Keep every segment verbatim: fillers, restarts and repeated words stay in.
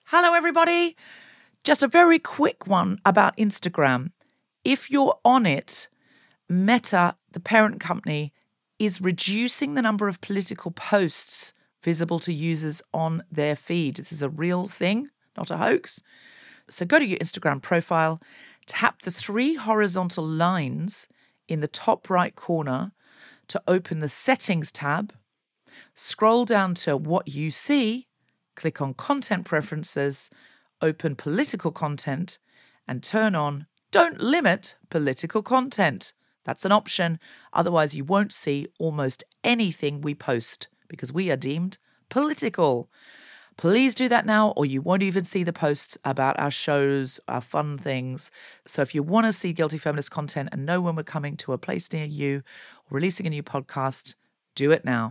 Hello, everybody. Just a very quick one about Instagram. If you're on it, Meta, the parent company, is reducing the number of political posts visible to users on their feed. This is a real thing, not a hoax. So go to your Instagram profile, tap the three horizontal lines in the top right corner to open the Settings tab, scroll down to What You See, click on Content Preferences, open Political Content, and turn on Don't Limit Political Content. That's an option. Otherwise, you won't see almost anything we post because we are deemed political. Please do that now, or you won't even see the posts about our shows, our fun things. So if you want to see Guilty Feminist content and know when we're coming to a place near you or releasing a new podcast, do it now.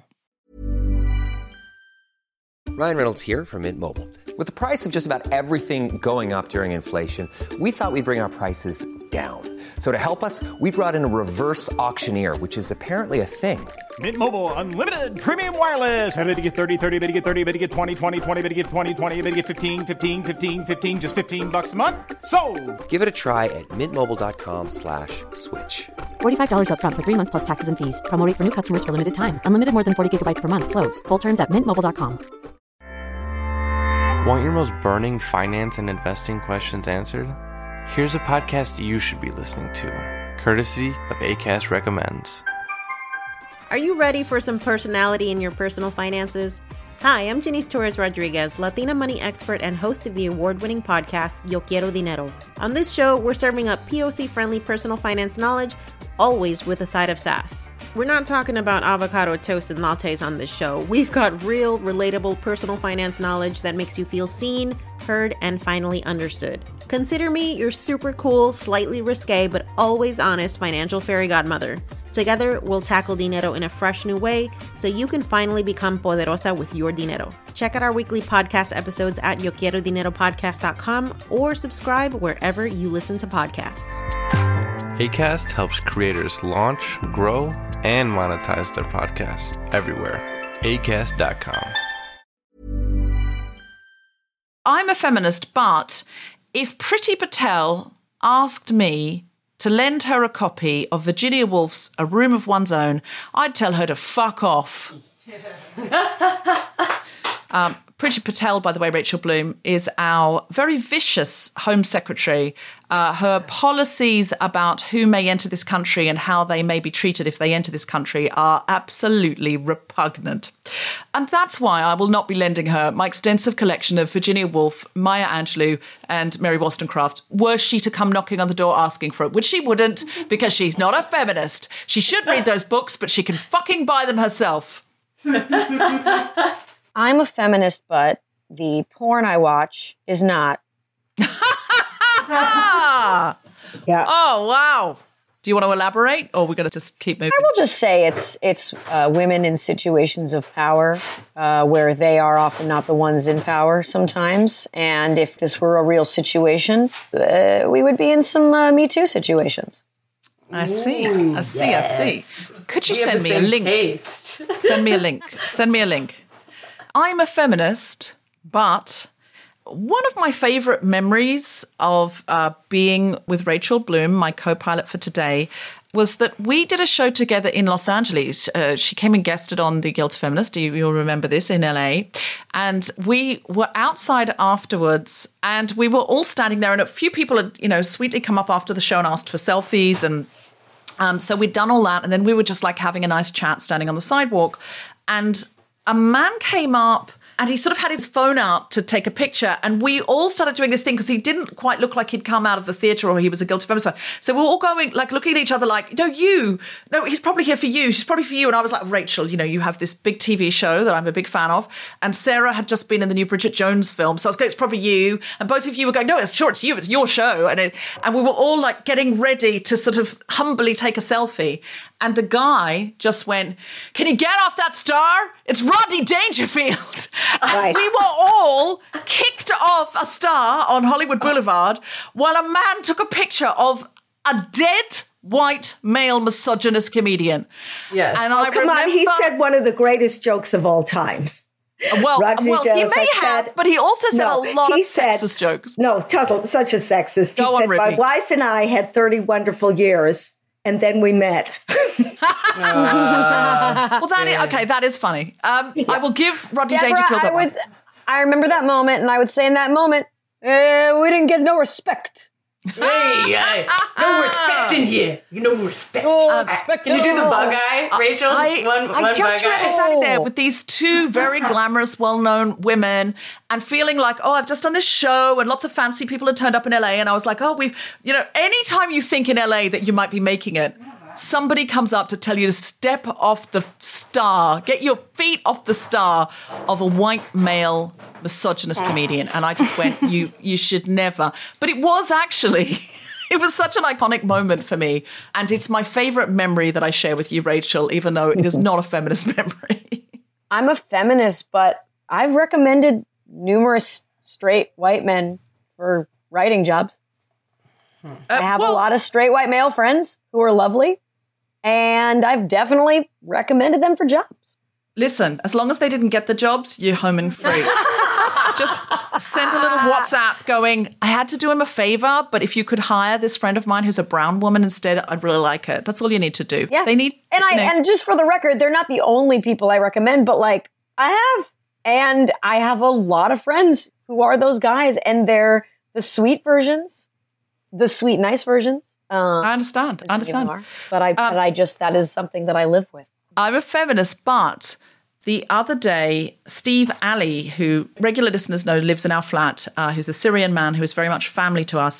Ryan Reynolds here from Mint Mobile. With the price of just about everything going up during inflation, we thought we'd bring our prices down. So to help us, we brought in a reverse auctioneer, which is apparently a thing. Mint Mobile Unlimited Premium Wireless. How to get thirty, thirty, how to get thirty, how to get twenty, twenty, twenty, how to get twenty, twenty, how to get fifteen, fifteen, fifteen, fifteen, just fifteen bucks a month? Sold! Give it a try at mintmobile.com slash switch. forty-five dollars up front for three months plus taxes and fees. Promo rate for new customers for limited time. Unlimited more than forty gigabytes per month. Slows full terms at mint mobile dot com. Want your most burning finance and investing questions answered? Here's a podcast you should be listening to, courtesy of Acast Recommends. Are you ready for some personality in your personal finances? Hi, I'm Janice Torres Rodriguez, Latina money expert and host of the award-winning podcast, Yo Quiero Dinero. On this show, we're serving up P O C-friendly personal finance knowledge, always with a side of sass. We're not talking about avocado toast and lattes on this show. We've got real, relatable personal finance knowledge that makes you feel seen, heard, and finally understood. Consider me your super cool, slightly risque, but always honest financial fairy godmother. Together, we'll tackle dinero in a fresh new way so you can finally become poderosa with your dinero. Check out our weekly podcast episodes at yo quiero dinero podcast dot com or subscribe wherever you listen to podcasts. Acast helps creators launch, grow, and monetize their podcasts everywhere. acast dot com. I'm a feminist, but if Priti Patel asked me to lend her a copy of Virginia Woolf's A Room of One's Own, I'd tell her to fuck off. um, Priti Patel, by the way, Rachel Bloom, is our very vicious Home Secretary. Uh, her policies about who may enter this country and how they may be treated if they enter this country are absolutely repugnant. And that's why I will not be lending her my extensive collection of Virginia Woolf, Maya Angelou, and Mary Wollstonecraft, were she to come knocking on the door asking for it, which she wouldn't, because she's not a feminist. She should read those books, but she can fucking buy them herself. I'm a feminist, but the porn I watch is not. Ah! Yeah. Oh, wow. Do you want to elaborate, or are we going to just keep moving? I will just say it's it's uh, women in situations of power uh, where they are often not the ones in power sometimes. And if this were a real situation, uh, we would be in some uh, Me Too situations. I see. I see. Yes. I see. Could you We have send the me a same link? taste. Send me a link. Send me a link. I'm a feminist, but one of my favourite memories of uh, being with Rachel Bloom, my co-pilot for today, was that we did a show together in Los Angeles. Uh, she came and guested on The Guilty Feminist. You, you'll remember this, in L A. And we were outside afterwards, and we were all standing there, and a few people had, you know, sweetly come up after the show and asked for selfies. And um, so we'd done all that, and then we were just like having a nice chat standing on the sidewalk. And a man came up and he sort of had his phone out to take a picture, and we all started doing this thing because he didn't quite look like he'd come out of the theatre or he was a guilty feminist. So we were all going, like, looking at each other like, no, you, no, he's probably here for you. She's probably for you. And I was like, Rachel, you know, you have this big T V show that I'm a big fan of. And Sarah had just been in the new Bridget Jones film. So I was going, it's probably you. And both of you were going, no, I'm sure it's you. It's your show. And, it, and we were all like getting ready to sort of humbly take a selfie. And the guy just went, can you get off that star? It's Rodney Dangerfield. Right. We were all kicked off a star on Hollywood Boulevard while a man took a picture of a dead white male misogynist comedian. Yes. And oh, I come remember, on. He said one of the greatest jokes of all times. Well, Rodrigo well, he may said, have, but he also said no, a lot of said, sexist jokes. No, total, such a sexist. Go he on, said, my Ruby. wife and I had thirty wonderful years, and then we met. uh, well, that is, okay, that is funny. Um, yeah. I will give Rodney Deborah, Dangerfield that I would, one. I remember that moment, and I would say in that moment, uh, we didn't get no respect. Hey, uh, no respect in here. You know respect. Oh, respect. Can you do the bug eye, Rachel? I, one, I one just bug remember eye. standing there with these two very glamorous, well-known women and feeling like, oh, I've just done this show and lots of fancy people had turned up in L A. And I was like, oh, we've, you know, anytime you think in L A that you might be making it, somebody comes up to tell you to step off the star, get your feet off the star of a white male misogynist comedian. And I just went, you, you should never. But it was actually... It was such an iconic moment for me. And it's my favorite memory that I share with you, Rachel, even though it is not a feminist memory. I'm a feminist, but I've recommended numerous straight white men for writing jobs. Uh, I have well, a lot of straight white male friends who are lovely, and I've definitely recommended them for jobs. Listen, as long as they didn't get the jobs, you're home and free. Just send a little WhatsApp going, I had to do him a favor, but if you could hire this friend of mine who's a brown woman instead, I'd really like it. That's all you need to do. Yeah. They need, and I you know, and just for the record, they're not the only people I recommend, but like I have. And I have a lot of friends who are those guys, and they're the sweet versions, the sweet, nice versions. Uh, I understand. I understand. Are, but I, um, but I just, that is something that I live with. I'm a feminist, but the other day, Steve Ali, who regular listeners know lives in our flat, uh, who's a Syrian man who is very much family to us,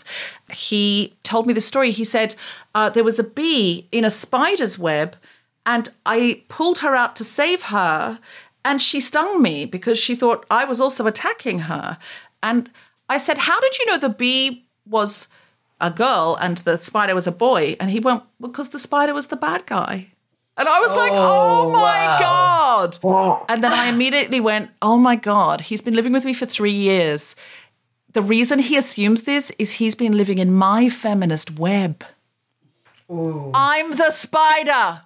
he told me this story. He said uh, there was a bee in a spider's web and I pulled her out to save her and she stung me because she thought I was also attacking her. And I said, how did you know the bee was a girl and the spider was a boy? And he went, because the spider was the bad guy. And I was oh, like, oh, my wow. God. Wow. And then I immediately went, oh, my God, he's been living with me for three years. The reason he assumes this is he's been living in my feminist web. Ooh. I'm the spider.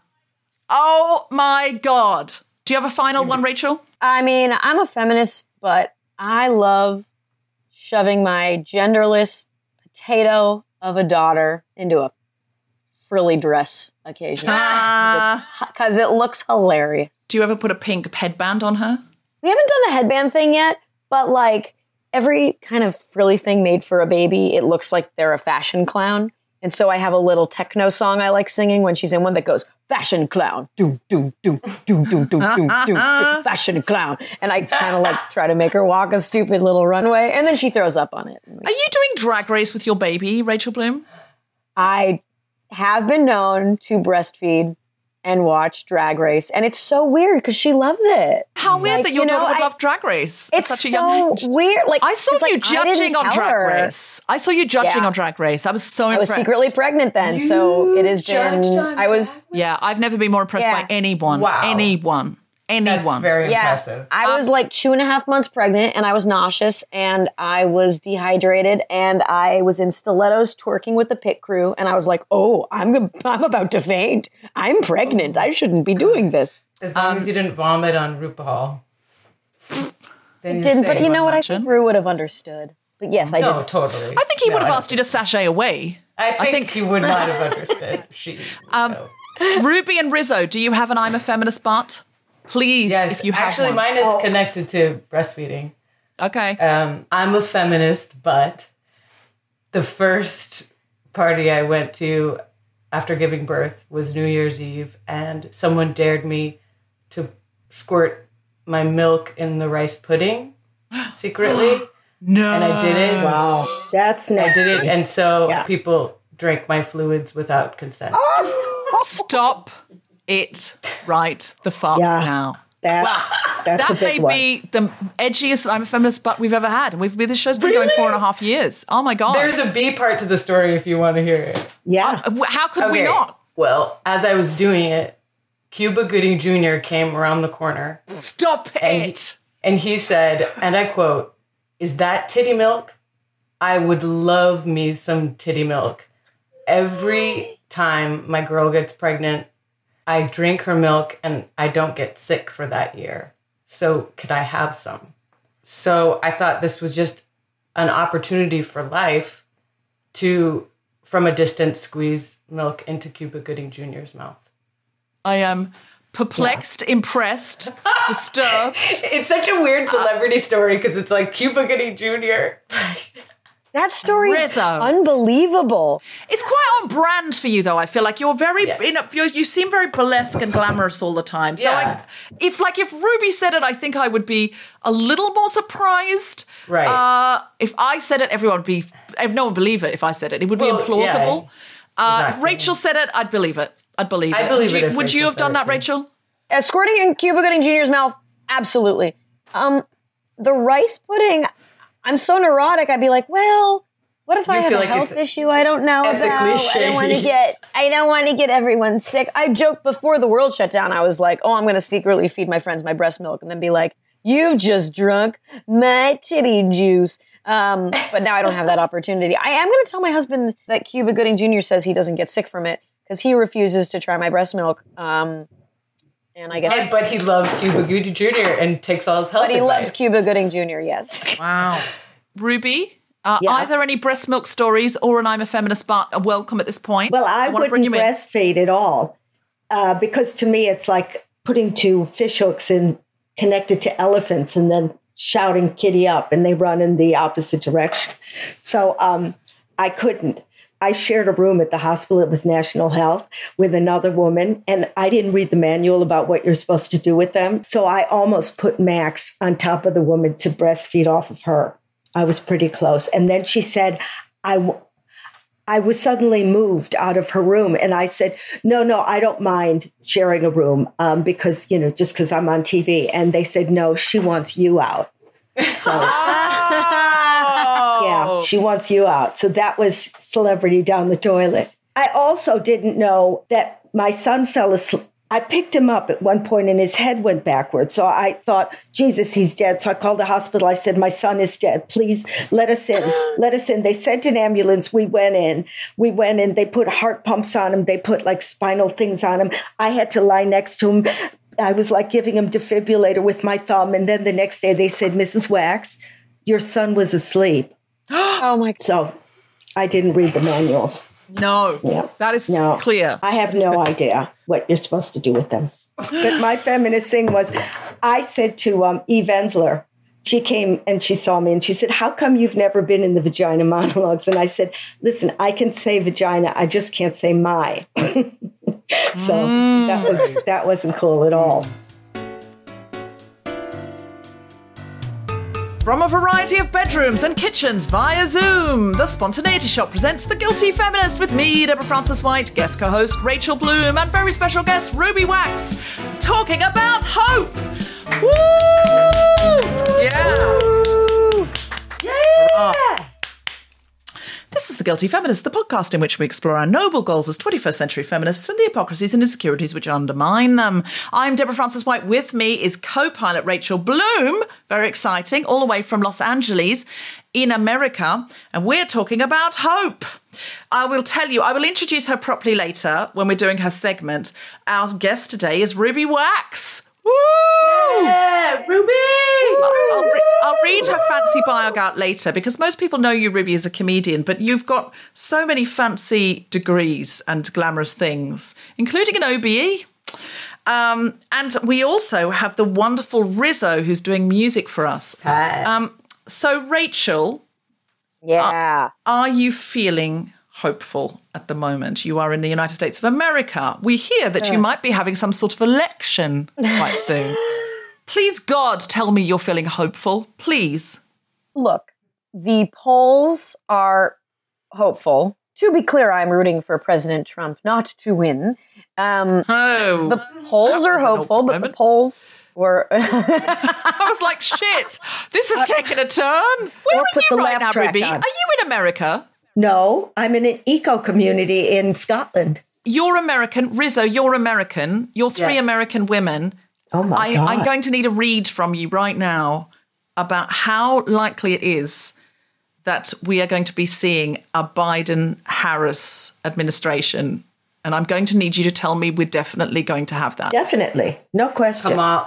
Oh, my God. Do you have a final one, Rachel? I mean, I'm a feminist, but I love shoving my genderless potato of a daughter into a frilly dress occasionally because uh, it looks hilarious. Do you ever put a pink headband on her? We haven't done the headband thing yet, but like every kind of frilly thing made for a baby, it looks like they're a fashion clown. And so I have a little techno song I like singing when she's in one that goes, fashion clown, do, do, do, do, do, do, do, do, fashion clown. And I kind of like try to make her walk a stupid little runway, and then she throws up on it. Are you doing Drag Race with your baby, Rachel Bloom? I have been known to breastfeed and watch Drag Race, and it's so weird because she loves it. How weird like, that your you know, daughter would I, love Drag Race. It's such a so young age. weird. Like I saw you like, judging on Drag her. Race. I saw you judging yeah. on Drag Race. I was so I impressed. was secretly pregnant then, you so it has been. I was. Yeah, I've never been more impressed yeah. by anyone. Wow. Anyone. Anyone. That's very yeah, impressive. I um, was like two and a half months pregnant, and I was nauseous, and I was dehydrated, and I was in stilettos twerking with the pit crew, and I was like, "Oh, I'm I'm about to faint. I'm pregnant. I shouldn't be doing this." As long um, as you didn't vomit on RuPaul. Then I didn't, safe. but you know what? imagine. I think Rue would have understood. But yes, I No, did. totally. I think he No, would have I asked you to sashay away. I think, I think- he would not have understood. She. Um, no. Ruby and Rizzo, do you have an I'm a feminist part? Please, Yes, if you have actually, one. mine is connected to breastfeeding. Okay. Um, I'm a feminist, but the first party I went to after giving birth was New Year's Eve, and someone dared me to squirt my milk in the rice pudding secretly. No. And I did it. Wow, that's I nasty. did it, and so Yeah. people drank my fluids without consent. Stop it right the fuck Yeah. now. That's, that's a That big may one. be the edgiest I'm a feminist butt we've ever had. And we've this show's been going Really? four and a half years. Oh my God. There's a B part to the story if you want to hear it. Yeah. Uh, how could we Okay. not? Well, as I was doing it, Cuba Gooding Junior came around the corner. Stop And it. he, and he said, and I quote, "Is that titty milk? I would love me some titty milk. Every time my girl gets pregnant, I drink her milk and I don't get sick for that year. So could I have some? So I thought this was just an opportunity for life to, from a distance, squeeze milk into Cuba Gooding Junior's mouth. I am perplexed, yeah. impressed, disturbed. It's such a weird celebrity story because it's like Cuba Gooding Junior That story is Rizzo. unbelievable. It's quite on brand for you, though. I feel like you're very, Yeah. you know, you're, you seem very burlesque and glamorous all the time. So, Yeah. I, if like if Ruby said it, I think I would be a little more surprised. Right. Uh, if I said it, everyone would be. If no one would believe it. If I said it, it would Well, be implausible. yeah, Uh, exactly. If Rachel said it, I'd believe it. I'd believe I'd it. believe would it you, if would you Rachel have done said that, it, too. Rachel? Uh, squirting in Cuba Gooding Junior's mouth, absolutely. Um, the rice pudding, I'm so neurotic. I'd be like, well, what if I You have feel a like health it's issue I don't know ethically about? I don't shady. want to get. I don't want to get everyone sick. I joked before the world shut down. I was like, oh, I'm going to secretly feed my friends my breast milk, and then be like, you've just drunk my titty juice. Um, but now I don't have that opportunity. I am going to tell my husband that Cuba Gooding Junior says he doesn't get sick from it because he refuses to try my breast milk. Um, and I guess, And, but he loves Cuba Gooding Junior and takes all his health but he advice. loves Cuba Gooding Junior Yes. Wow. Ruby, uh, Yeah. are there any breast milk stories or an I'm a feminist but a welcome at this point? Well, I, wanna bring wouldn't you in. breastfeed at all uh, because to me it's like putting two fish hooks in connected to elephants and then shouting kitty up and they run in the opposite direction. So um, I couldn't. I shared a room at the hospital, it was National Health, with another woman, and I didn't read the manual about what you're supposed to do with them. So I almost put Max on top of the woman to breastfeed off of her. I was pretty close. And then she said, I, w- I was suddenly moved out of her room. And I said, no, no, I don't mind sharing a room um, because, you know, just because I'm on T V. And they said, no, she wants you out. So, yeah, she wants you out. So that was celebrity down the toilet. I also didn't know that my son fell asleep. I picked him up at one point and his head went backwards. So I thought, Jesus, he's dead. So I called the hospital. I said, my son is dead. Please let us in. Let us in. They sent an ambulance. We went in. We went in. They put heart pumps on him. They put like spinal things on him. I had to lie next to him. I was like giving him defibrillator with my thumb. And then the next day they said, Missus Wax, your son was asleep. Oh my God. So I didn't read the manuals. No, Yeah. that is No, clear. I have no idea what you're supposed to do with them. But my feminist thing was, I said to um, Eve Ensler, she came and she saw me and she said, how come you've never been in the vagina monologues? And I said, listen, I can say vagina, I just can't say my. So mm. that was that wasn't cool at all. From a variety of bedrooms and kitchens via Zoom, The Spontaneity Shop presents The Guilty Feminist with me, Deborah Francis White, guest co-host Rachel Bloom, and very special guest Ruby Wax, talking about hope. Woo! Yeah. Yeah. This is The Guilty Feminist, the podcast in which we explore our noble goals as twenty-first century feminists and the hypocrisies and insecurities which undermine them. I'm Deborah Francis White. With me is co-pilot Rachel Bloom, very exciting, all the way from Los Angeles in America, and we're talking about hope. I will tell you, I will introduce her properly later when we're doing her segment. Our guest today is Ruby Wax. Woo! Yeah, Ruby! I'll, re- I'll read her fancy bio out later because most people know you, Ruby, as a comedian, but you've got so many fancy degrees and glamorous things, including an O B E. Um, and we also have the wonderful Rizzo, who's doing music for us. Hi. Um, so, Rachel, Yeah. are you feeling hopeful at the moment? You are in the United States of America. We hear that you might be having some sort of election quite soon. Please, God, tell me you're feeling hopeful. Please. Look, the polls are hopeful. To be clear, I'm rooting for President Trump not to win. Um, Oh. the polls that are was an hopeful, awkward but the moment. polls were... I was like, shit, this is taking a turn. Where Or are put you the right laugh now, track Ruby? on. Are you in America? No, I'm in an eco community in Scotland. You're American. Rizzo, you're American. You're three Yeah. American women. Oh my I, God. I'm going to need a read from you right now about how likely it is that we are going to be seeing a Biden-Harris administration. And I'm going to need you to tell me we're definitely going to have that. Definitely. No question. Kamala,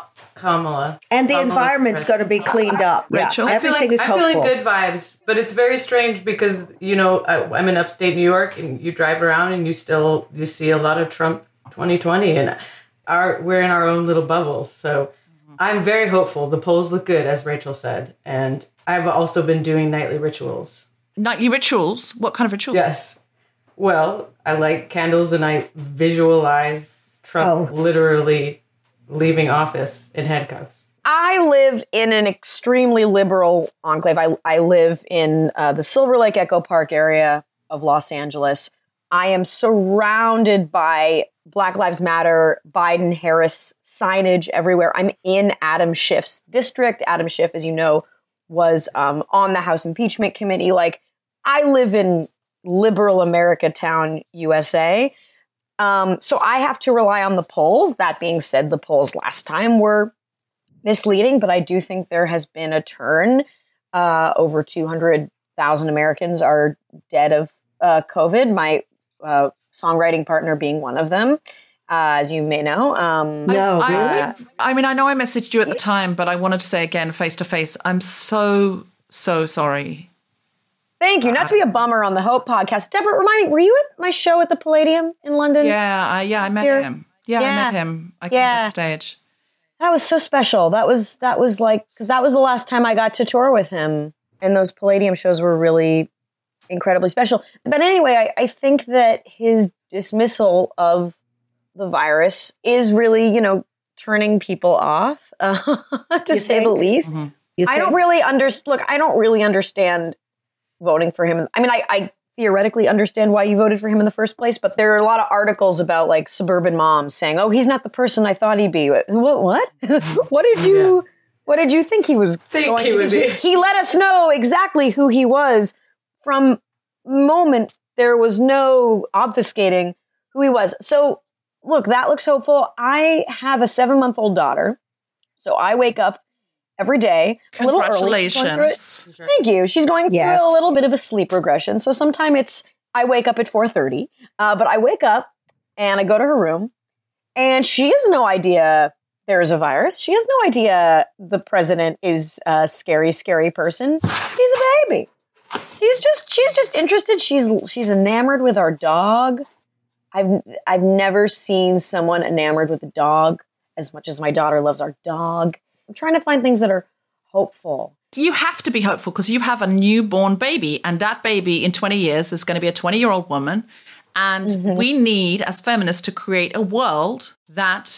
Kamala. And the Kamala's environment's going to be cleaned up. Rachel? Yeah, I everything feeling, is hopeful. I'm feeling good vibes, but it's very strange because, you know, I, I'm in upstate New York and you drive around and you still, you see a lot of Trump twenty twenty and our, we're in our own little bubbles. So I'm very hopeful. The polls look good, as Rachel said. And I've also been doing nightly rituals. Nightly rituals? What kind of rituals? Yes. Well, I light candles and I visualize Trump oh. literally leaving office in handcuffs. I live in an extremely liberal enclave. I, I live in uh, the Silver Lake Echo Park area of Los Angeles. I am surrounded by Black Lives Matter, Biden, Harris signage everywhere. I'm in Adam Schiff's district. Adam Schiff, as you know, was um, on the House Impeachment Committee. Like, I live in liberal America town, U S A. Um, so I have to rely on the polls. That being said, the polls last time were misleading, but I do think there has been a turn. Uh, over two hundred thousand Americans are dead of uh, COVID, my uh, songwriting partner being one of them, uh, as you may know. Um, no, I, really? I, I mean, I know I messaged you at the time, but I wanted to say again, face to face, I'm so, so sorry. Thank you. Not to be a bummer on the Hope podcast. Deborah, remind me, were you at my show at the Palladium in London? Yeah, I, yeah, I met Here? him. Yeah, Yeah. I met him. I came Yeah. backstage. That was so special. That was, that was like, because that was the last time I got to tour with him. And those Palladium shows were really incredibly special. But anyway, I, I think that his dismissal of the virus is really, you know, turning people off, uh, to You say think? the least. Mm-hmm. You I don't think? really understand. Look, I don't really understand voting for him. I mean, I, I theoretically understand why you voted for him in the first place, but there are a lot of articles about like suburban moms saying, "Oh, he's not the person I thought he'd be." What? What? what did you? Yeah. What did you think he was? Think going he to would be? be? He, he let us know exactly who he was from moment. There was no obfuscating who he was. So, look, that looks hopeful. I have a seven-month-old daughter, so I wake up every day, a little early. Congratulations. Thank you. She's going through Yes. a little bit of a sleep regression. So sometimes it's, I wake up at four thirty, uh, but I wake up and I go to her room and she has no idea there is a virus. She has no idea the president is a scary, scary person. She's a baby. She's just, she's just interested. She's, she's enamored with our dog. I've, I've never seen someone enamored with a dog as much as my daughter loves our dog. I'm trying to find things that are hopeful. You have to be hopeful because you have a newborn baby, and that baby in twenty years is going to be a twenty-year-old woman. And mm-hmm. we need, as feminists, to create a world that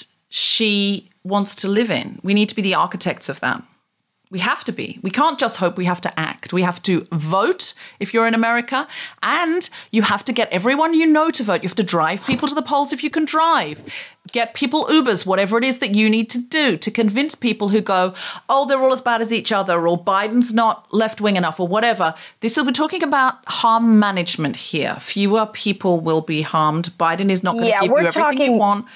she wants to live in. We need to be the architects of that. We have to be. We can't just hope. We have to act. We have to vote if you're in America, and you have to get everyone you know to vote. You have to drive people to the polls if you can drive. Get people Ubers, whatever it is that you need to do to convince people who go, oh, they're all as bad as each other, or Biden's not left-wing enough, or whatever. This is, we're talking about harm management here. Fewer people will be harmed. Biden is not going to yeah, give we're you everything talking- you want.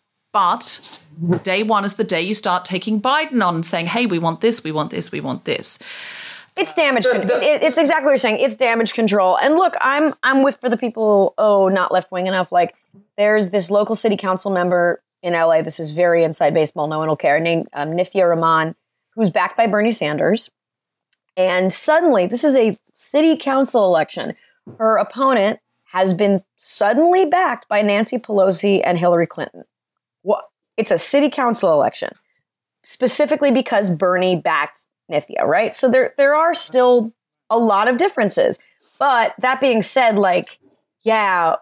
But day one is the day you start taking Biden on and saying, hey, we want this, we want this, we want this. It's damage control. It, it's exactly what you're saying. It's damage control. And look, I'm I'm with for the people, oh, not left-wing enough. Like, there's this local city council member in L A, this is very inside baseball, no one will care, named um, Nithya Raman, who's backed by Bernie Sanders. And suddenly, this is a city council election. Her opponent has been suddenly backed by Nancy Pelosi and Hillary Clinton. Well, it's a city council election, specifically because Bernie backed Nithya, right? So there, there are still a lot of differences. But that being said, like, yeah,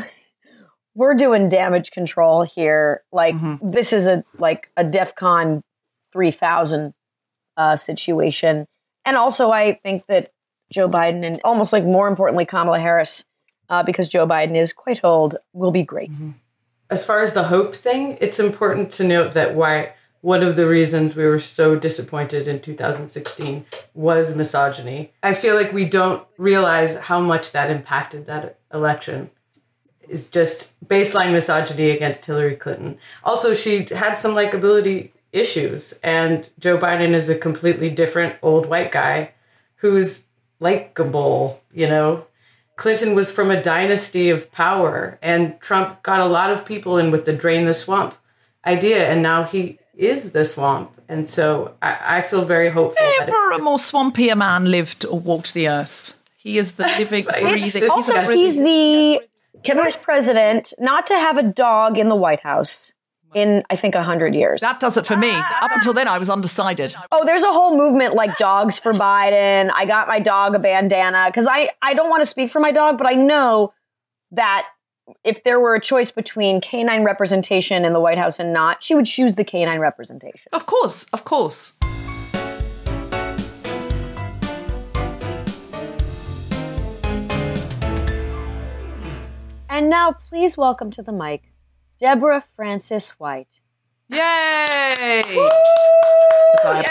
we're doing damage control here. Like, mm-hmm. this is a like a DEFCON three thousand uh, situation. And also, I think that Joe Biden and almost like more importantly, Kamala Harris, uh, because Joe Biden is quite old, will be great. Mm-hmm. As far as the hope thing, it's important to note that why one of the reasons we were so disappointed in two thousand sixteen was misogyny. I feel like we don't realize how much that impacted that election. Is just baseline misogyny against Hillary Clinton. Also, she had some likability issues, and Joe Biden is a completely different old white guy who's likable, you know? Clinton was from a dynasty of power, and Trump got a lot of people in with the drain the swamp idea, and now he is the swamp. And so I, I feel very hopeful. Never a more swampier man lived or walked the earth. He is the living, breathing. Also, he's the first president not to have a dog in the White House in, I think, one hundred years. That does it for me. Up until then, I was undecided. Oh, there's a whole movement like dogs for Biden. I got my dog a bandana because I, I don't want to speak for my dog, but I know that if there were a choice between canine representation in the White House and not, she would choose the canine representation. Of course, of course. And now, please welcome to the mic, Deborah Francis White. Yay! As I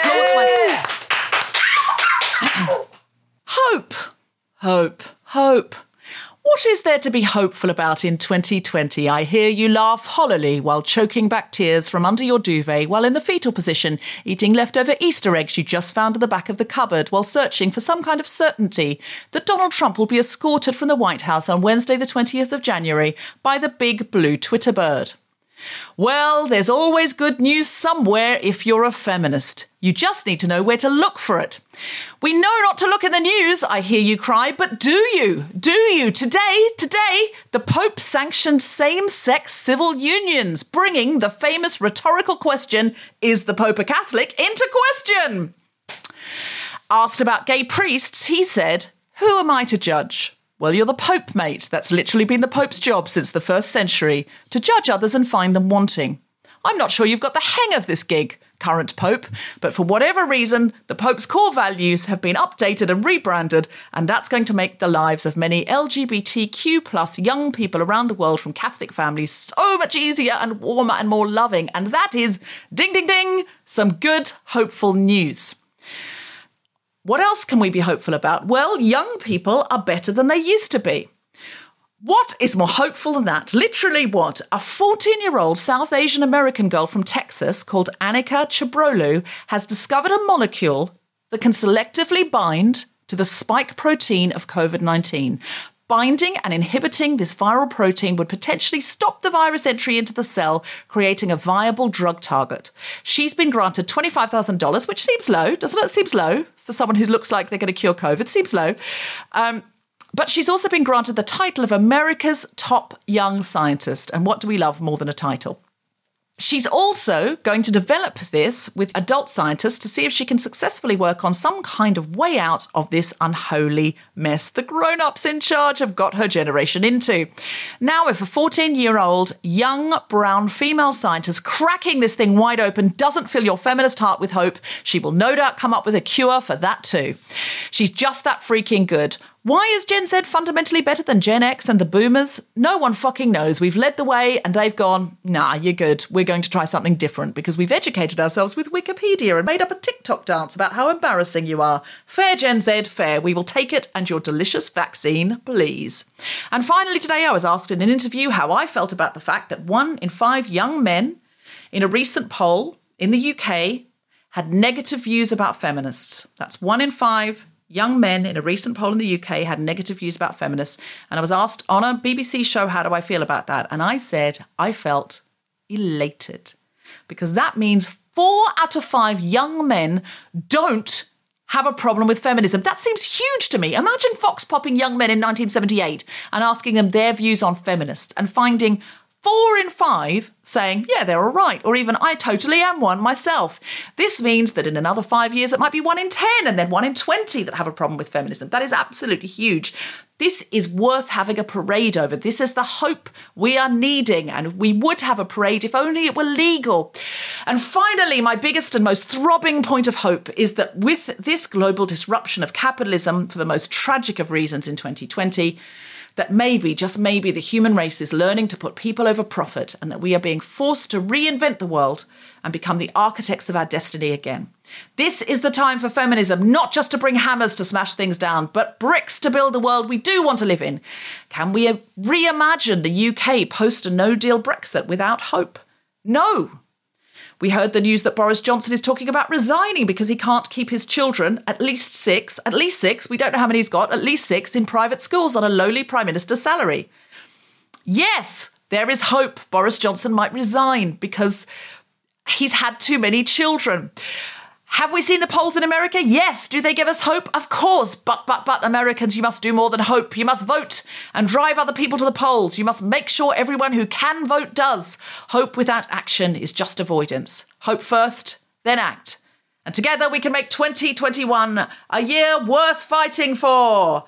applaud myself. Hope, hope, hope. What is there to be hopeful about in twenty twenty? I hear you laugh hollowly while choking back tears from under your duvet while in the fetal position, eating leftover Easter eggs you just found at the back of the cupboard while searching for some kind of certainty that Donald Trump will be escorted from the White House on Wednesday the twentieth of January by the big blue Twitter bird. Well, there's always good news somewhere if you're a feminist. You just need to know where to look for it. We know not to look in the news, I hear you cry, but do you? Do you? Today, today, the Pope sanctioned same-sex civil unions, bringing the famous rhetorical question, is the Pope a Catholic, into question. Asked about gay priests, he said, who am I to judge? Well, you're the Pope, mate. That's literally been the Pope's job since the first century, to judge others and find them wanting. I'm not sure you've got the hang of this gig, current Pope, but for whatever reason, the Pope's core values have been updated and rebranded, and that's going to make the lives of many L G B T Q plus young people around the world from Catholic families so much easier and warmer and more loving. And that is, ding, ding, ding, some good, hopeful news. What else can we be hopeful about? Well, young people are better than they used to be. What is more hopeful than that? Literally what? A fourteen-year-old South Asian American girl from Texas called Annika Chabrolu has discovered a molecule that can selectively bind to the spike protein of covid nineteen. Binding and inhibiting this viral protein would potentially stop the virus entry into the cell, creating a viable drug target. She's been granted twenty-five thousand dollars, which seems low, doesn't it? Seems low for someone who looks like they're going to cure COVID. Seems low. Um, but she's also been granted the title of America's top young scientist. And what do we love more than a title? She's also going to develop this with adult scientists to see if she can successfully work on some kind of way out of this unholy mess the grown-ups in charge have got her generation into. Now, if a fourteen-year-old young brown female scientist cracking this thing wide open doesn't fill your feminist heart with hope, she will no doubt come up with a cure for that too. She's just that freaking good. Why is Gen Z fundamentally better than Gen X and the boomers? No one fucking knows. We've led the way and they've gone, nah, you're good. We're going to try something different because we've educated ourselves with Wikipedia and made up a TikTok dance about how embarrassing you are. Fair, Gen Z, fair. We will take it and your delicious vaccine, please. And finally today I was asked in an interview how I felt about the fact that one in five young men in a recent poll in the U K had negative views about feminists. That's one in five young men in a recent poll in the U K had negative views about feminists. And I was asked on a B B C show, how do I feel about that? And I said, I felt elated because that means four out of five young men don't have a problem with feminism. That seems huge to me. Imagine Fox popping young men in nineteen seventy-eight and asking them their views on feminists and finding four in five saying, yeah, they're all right, or even I totally am one myself. This means that in another five years, it might be one in ten and then one in twenty that have a problem with feminism. That is absolutely huge. This is worth having a parade over. This is the hope we are needing, and we would have a parade if only it were legal. And finally, my biggest and most throbbing point of hope is that with this global disruption of capitalism, for the most tragic of reasons in twenty twenty, that maybe, just maybe, the human race is learning to put people over profit and that we are being forced to reinvent the world and become the architects of our destiny again. This is the time for feminism, not just to bring hammers to smash things down, but bricks to build the world we do want to live in. Can we reimagine the U K post a no-deal Brexit without hope? No. We heard the news that Boris Johnson is talking about resigning because he can't keep his children, at least six, at least six, we don't know how many he's got, at least six, in private schools on a lowly Prime Minister's salary. Yes, there is hope. Boris Johnson might resign because He's had too many children. Have we seen the polls in America? Yes. Do they give us hope? Of course. But, but, but, Americans, you must do more than hope. You must vote and drive other people to the polls. You must make sure everyone who can vote does. Hope without action is just avoidance. Hope first, then act. And together we can make twenty twenty-one a year worth fighting for.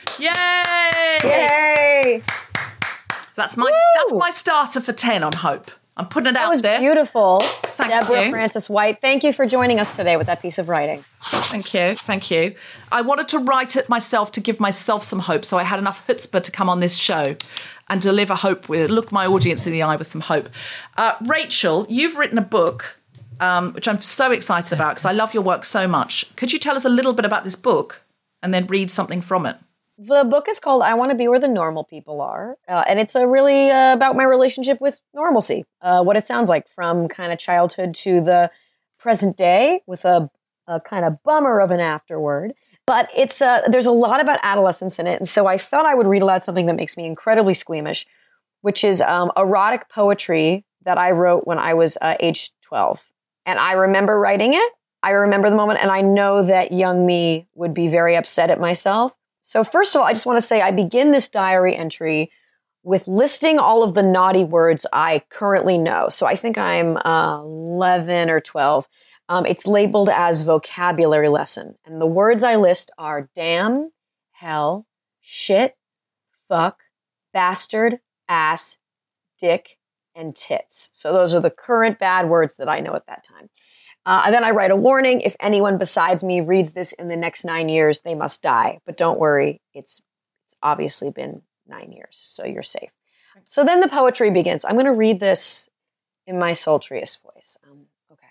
Yay! Yay! That's my, that's my starter for ten on hope. I'm putting it that out was there. Beautiful. Thank Deborah you. Francis White, thank you for joining us today with that piece of writing. Thank you. Thank you. I wanted to write it myself to give myself some hope, so I had enough chutzpah to come on this show and deliver hope with, look my audience in the eye with some hope. Uh, Rachel, you've written a book, um, which I'm so excited about because I love your work so much. Could you tell us a little bit about this book and then read something from it? The book is called I Want to Be Where the Normal People Are. Uh, and it's a really uh, about my relationship with normalcy, uh, what it sounds like from kind of childhood to the present day with a, a kind of bummer of an afterword. But it's uh, there's a lot about adolescence in it. And so I thought I would read aloud something that makes me incredibly squeamish, which is um, erotic poetry that I wrote when I was uh, age twelve. And I remember writing it. I remember the moment. And I know that young me would be very upset at myself. So first of all, I just want to say I begin this diary entry with listing all of the naughty words I currently know. So I think I'm uh, eleven or twelve. Um, it's labeled as vocabulary lesson. And the words I list are damn, hell, shit, fuck, bastard, ass, dick, and tits. So those are the current bad words that I know at that time. Uh, and then I write a warning. If anyone besides me reads this in the next nine years, they must die. But don't worry, it's it's obviously been nine years, so you're safe. So then the poetry begins. I'm going to read this in my sultriest voice. Um, okay.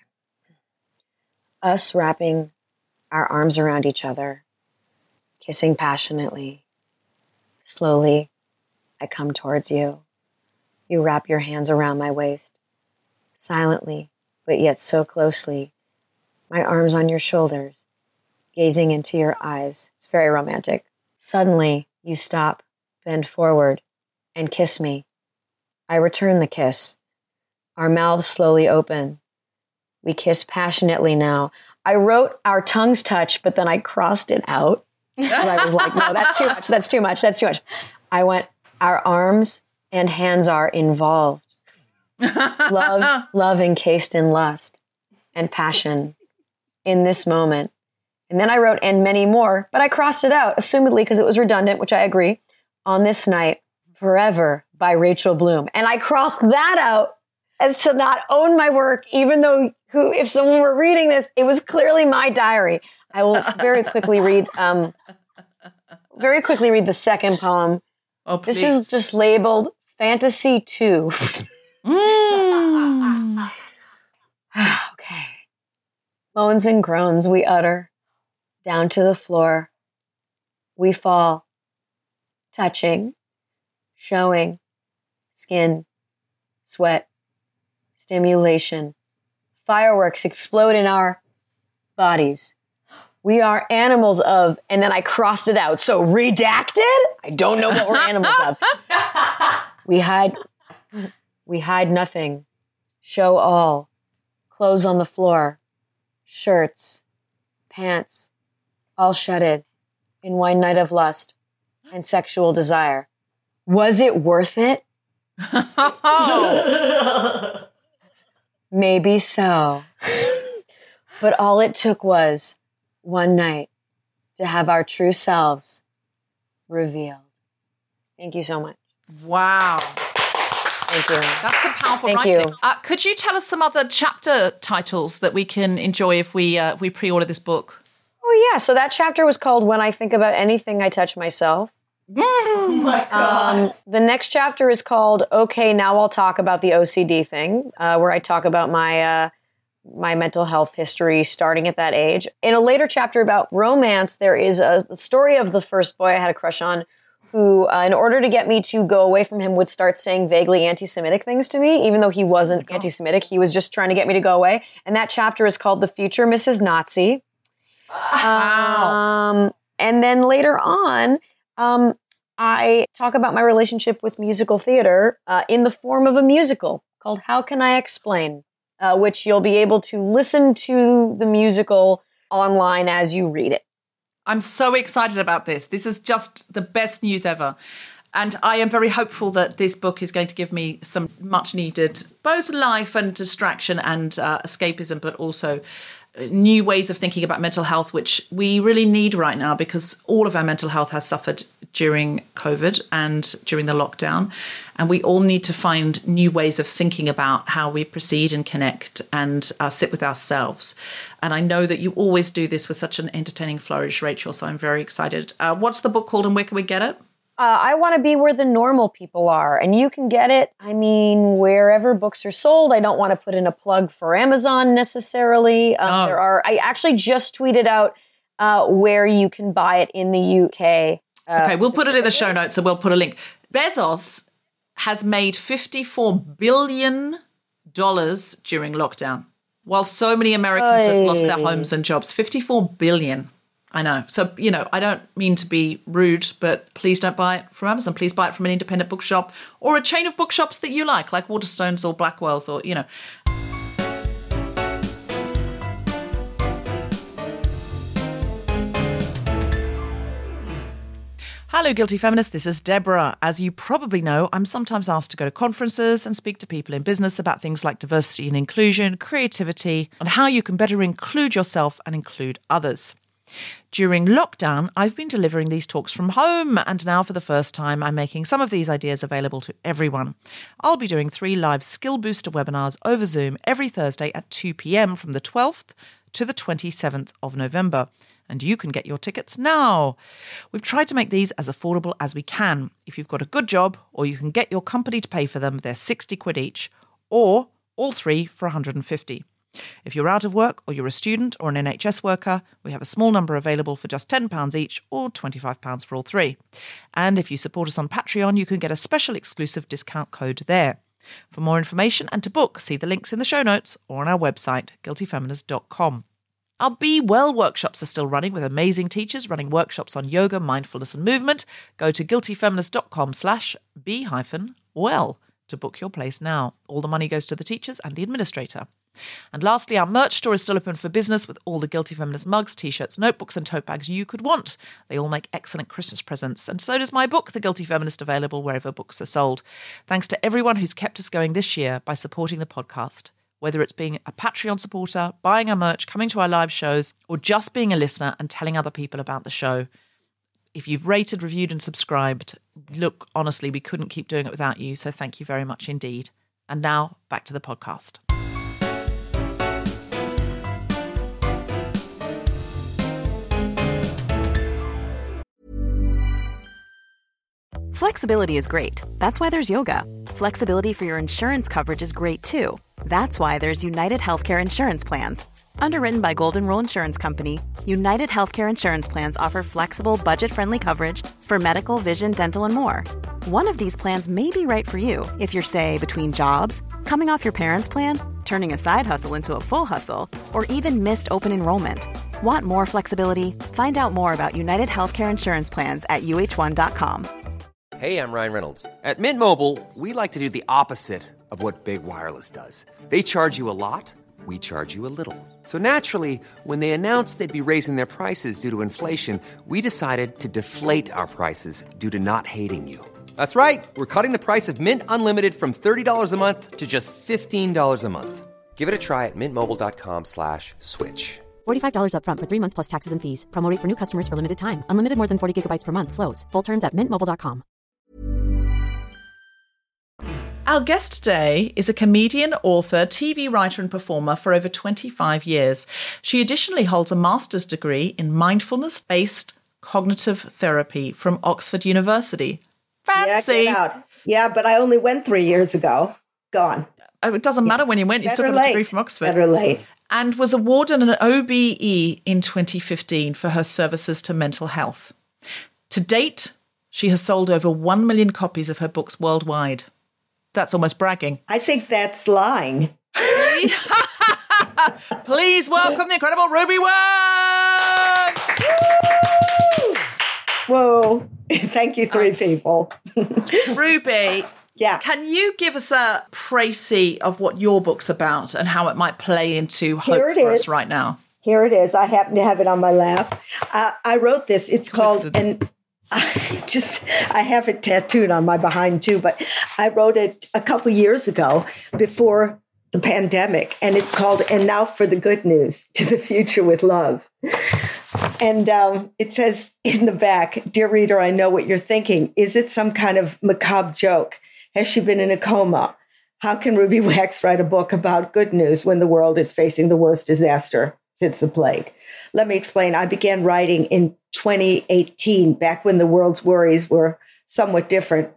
Us wrapping our arms around each other, kissing passionately. Slowly, I come towards you. You wrap your hands around my waist. Silently, but yet so closely, my arms on your shoulders, gazing into your eyes. It's very romantic. Suddenly, you stop, bend forward, and kiss me. I return the kiss. Our mouths slowly open. We kiss passionately now. I wrote our tongues touch, but then I crossed it out. And I was like, no, that's too much, that's too much, that's too much. I went, our arms and hands are involved. Love, love encased in lust and passion in this moment. And then I wrote, and many more, but I crossed it out, assumedly because it was redundant, which I agree. On this night, forever by Rachel Bloom. And I crossed that out as to not own my work, even though who, if someone were reading this, it was clearly my diary. I will very quickly read, um, very quickly read the second poem. Oh, please. This is just labeled Fantasy two. Mm. Okay. Moans and groans we utter. Down to the floor. We fall. Touching. Showing. Skin. Sweat. Stimulation. Fireworks explode in our bodies. We are animals of, and then I crossed it out. So redacted? I don't know what we're animals of. We hide... We hide nothing, show all, clothes on the floor, shirts, pants, all shedded in one night of lust and sexual desire. Was it worth it? Maybe so. But all it took was one night to have our true selves revealed. Thank you so much. Wow. Thank you. That's some powerful Thank writing. you. Uh, could you tell us some other chapter titles that we can enjoy if we uh, if we pre-order this book? Oh, yeah. So that chapter was called When I Think About Anything, I Touch Myself. Oh, my God. Um, the next chapter is called Okay, Now I'll Talk About the O C D Thing, uh, where I talk about my uh, my mental health history starting at that age. In a later chapter about romance, there is a story of the first boy I had a crush on who, uh, in order to get me to go away from him, would start saying vaguely anti-Semitic things to me, even though he wasn't oh anti-Semitic. He was just trying to get me to go away. And that chapter is called The Future Missus Nazi. Wow. Um, and then later on, um, I talk about my relationship with musical theater uh, in the form of a musical called How Can I Explain? uh, which you'll be able to listen to the musical online as you read it. I'm so excited about this. This is just the best news ever. And I am very hopeful that this book is going to give me some much needed, both life and distraction and uh, escapism, but also new ways of thinking about mental health, which we really need right now because all of our mental health has suffered during COVID and during the lockdown. And we all need to find new ways of thinking about how we proceed and connect and uh, sit with ourselves. And I know that you always do this with such an entertaining flourish, Rachel, so I'm very excited. Uh, what's the book called and where can we get it? Uh, I want to be where the normal people are, and you can get it, I mean, wherever books are sold. I don't want to put in a plug for Amazon necessarily. Um, Oh. There are. I actually just tweeted out uh, where you can buy it in the U K. Uh, Okay, we'll put it in the show notes and we'll put a link. Bezos has made fifty-four billion dollars during lockdown, while so many Americans have lost their Oy. homes and jobs. fifty-four billion dollars. I know. So, you know, I don't mean to be rude, but please don't buy it from Amazon. Please buy it from an independent bookshop or a chain of bookshops that you like, like Waterstones or Blackwell's or, you know. Hello, Guilty Feminists. This is Deborah. As you probably know, I'm sometimes asked to go to conferences and speak to people in business about things like diversity and inclusion, creativity, and how you can better include yourself and include others. During lockdown, I've been delivering these talks from home, and now for the first time, I'm making some of these ideas available to everyone. I'll be doing three live Skill Booster webinars over Zoom every Thursday at two p.m. from the twelfth to the twenty-seventh of November. And you can get your tickets now. We've tried to make these as affordable as we can. If you've got a good job, or you can get your company to pay for them, they're sixty quid each, or all three for one hundred fifty. If you're out of work, or you're a student or an N H S worker, we have a small number available for just ten pounds each, or twenty-five pounds for all three. And if you support us on Patreon, you can get a special exclusive discount code there. For more information and to book, see the links in the show notes or on our website, guilty feminist dot com. Our Be Well workshops are still running with amazing teachers running workshops on yoga, mindfulness and movement. Go to guilty feminist dot com slash be hyphen well to book your place now. All the money goes to the teachers and the administrator. And lastly, our merch store is still open for business with all the Guilty Feminist mugs, t-shirts, notebooks and tote bags you could want. They all make excellent Christmas presents. And so does my book, The Guilty Feminist, available wherever books are sold. Thanks to everyone who's kept us going this year by supporting the podcast. Whether it's being a Patreon supporter, buying our merch, coming to our live shows, or just being a listener and telling other people about the show. If you've rated, reviewed and subscribed, look, honestly, we couldn't keep doing it without you, so thank you very much indeed. And now, back to the podcast. Flexibility is great. That's why there's yoga. Flexibility for your insurance coverage is great too. That's why there's United Healthcare Insurance Plans. Underwritten by Golden Rule Insurance Company, United Healthcare Insurance Plans offer flexible, budget-friendly coverage for medical, vision, dental, and more. One of these plans may be right for you if you're, say, between jobs, coming off your parents' plan, turning a side hustle into a full hustle, or even missed open enrollment. Want more flexibility? Find out more about United Healthcare Insurance Plans at U H one dot com. Hey, I'm Ryan Reynolds. At Mint Mobile, we like to do the opposite of what Big Wireless does. They charge you a lot, we charge you a little. So naturally, when they announced they'd be raising their prices due to inflation, we decided to deflate our prices due to not hating you. That's right. We're cutting the price of Mint Unlimited from thirty dollars a month to just fifteen dollars a month. Give it a try at mintmobile.com slash switch. forty-five dollars up front for three months plus taxes and fees. Promo rate for new customers for limited time. Unlimited more than forty gigabytes per month slows. Full terms at mint mobile dot com. Our guest today is a comedian, author, T V writer and performer for over twenty-five years. She additionally holds a master's degree in mindfulness-based cognitive therapy from Oxford University. Fancy! Yeah, get out. Yeah, but I only went three years ago. Gone. Oh, it doesn't matter when you went. You still Better got a late. degree from Oxford. Better late. And was awarded an O B E in twenty fifteen for her services to mental health. To date, she has sold over one million copies of her books worldwide. That's almost bragging. I think that's lying. Please welcome the incredible Ruby Works! Whoa. Thank you, three people. Ruby, Yeah. Can you give us a précis of what your book's about and how it might play into hope Here it for is. us right now? Here it is. I happen to have it on my lap. Uh, I wrote this. It's called, and I just, I have it tattooed on my behind too, but I wrote it a couple years ago before the pandemic, and it's called, And Now for the Good News, to the Future with Love. And um, it says in the back, "Dear reader, I know what you're thinking. Is it some kind of macabre joke? Has she been in a coma? How can Ruby Wax write a book about good news when the world is facing the worst disaster since the plague?" Let me explain. I began writing in twenty eighteen, back when the world's worries were somewhat different.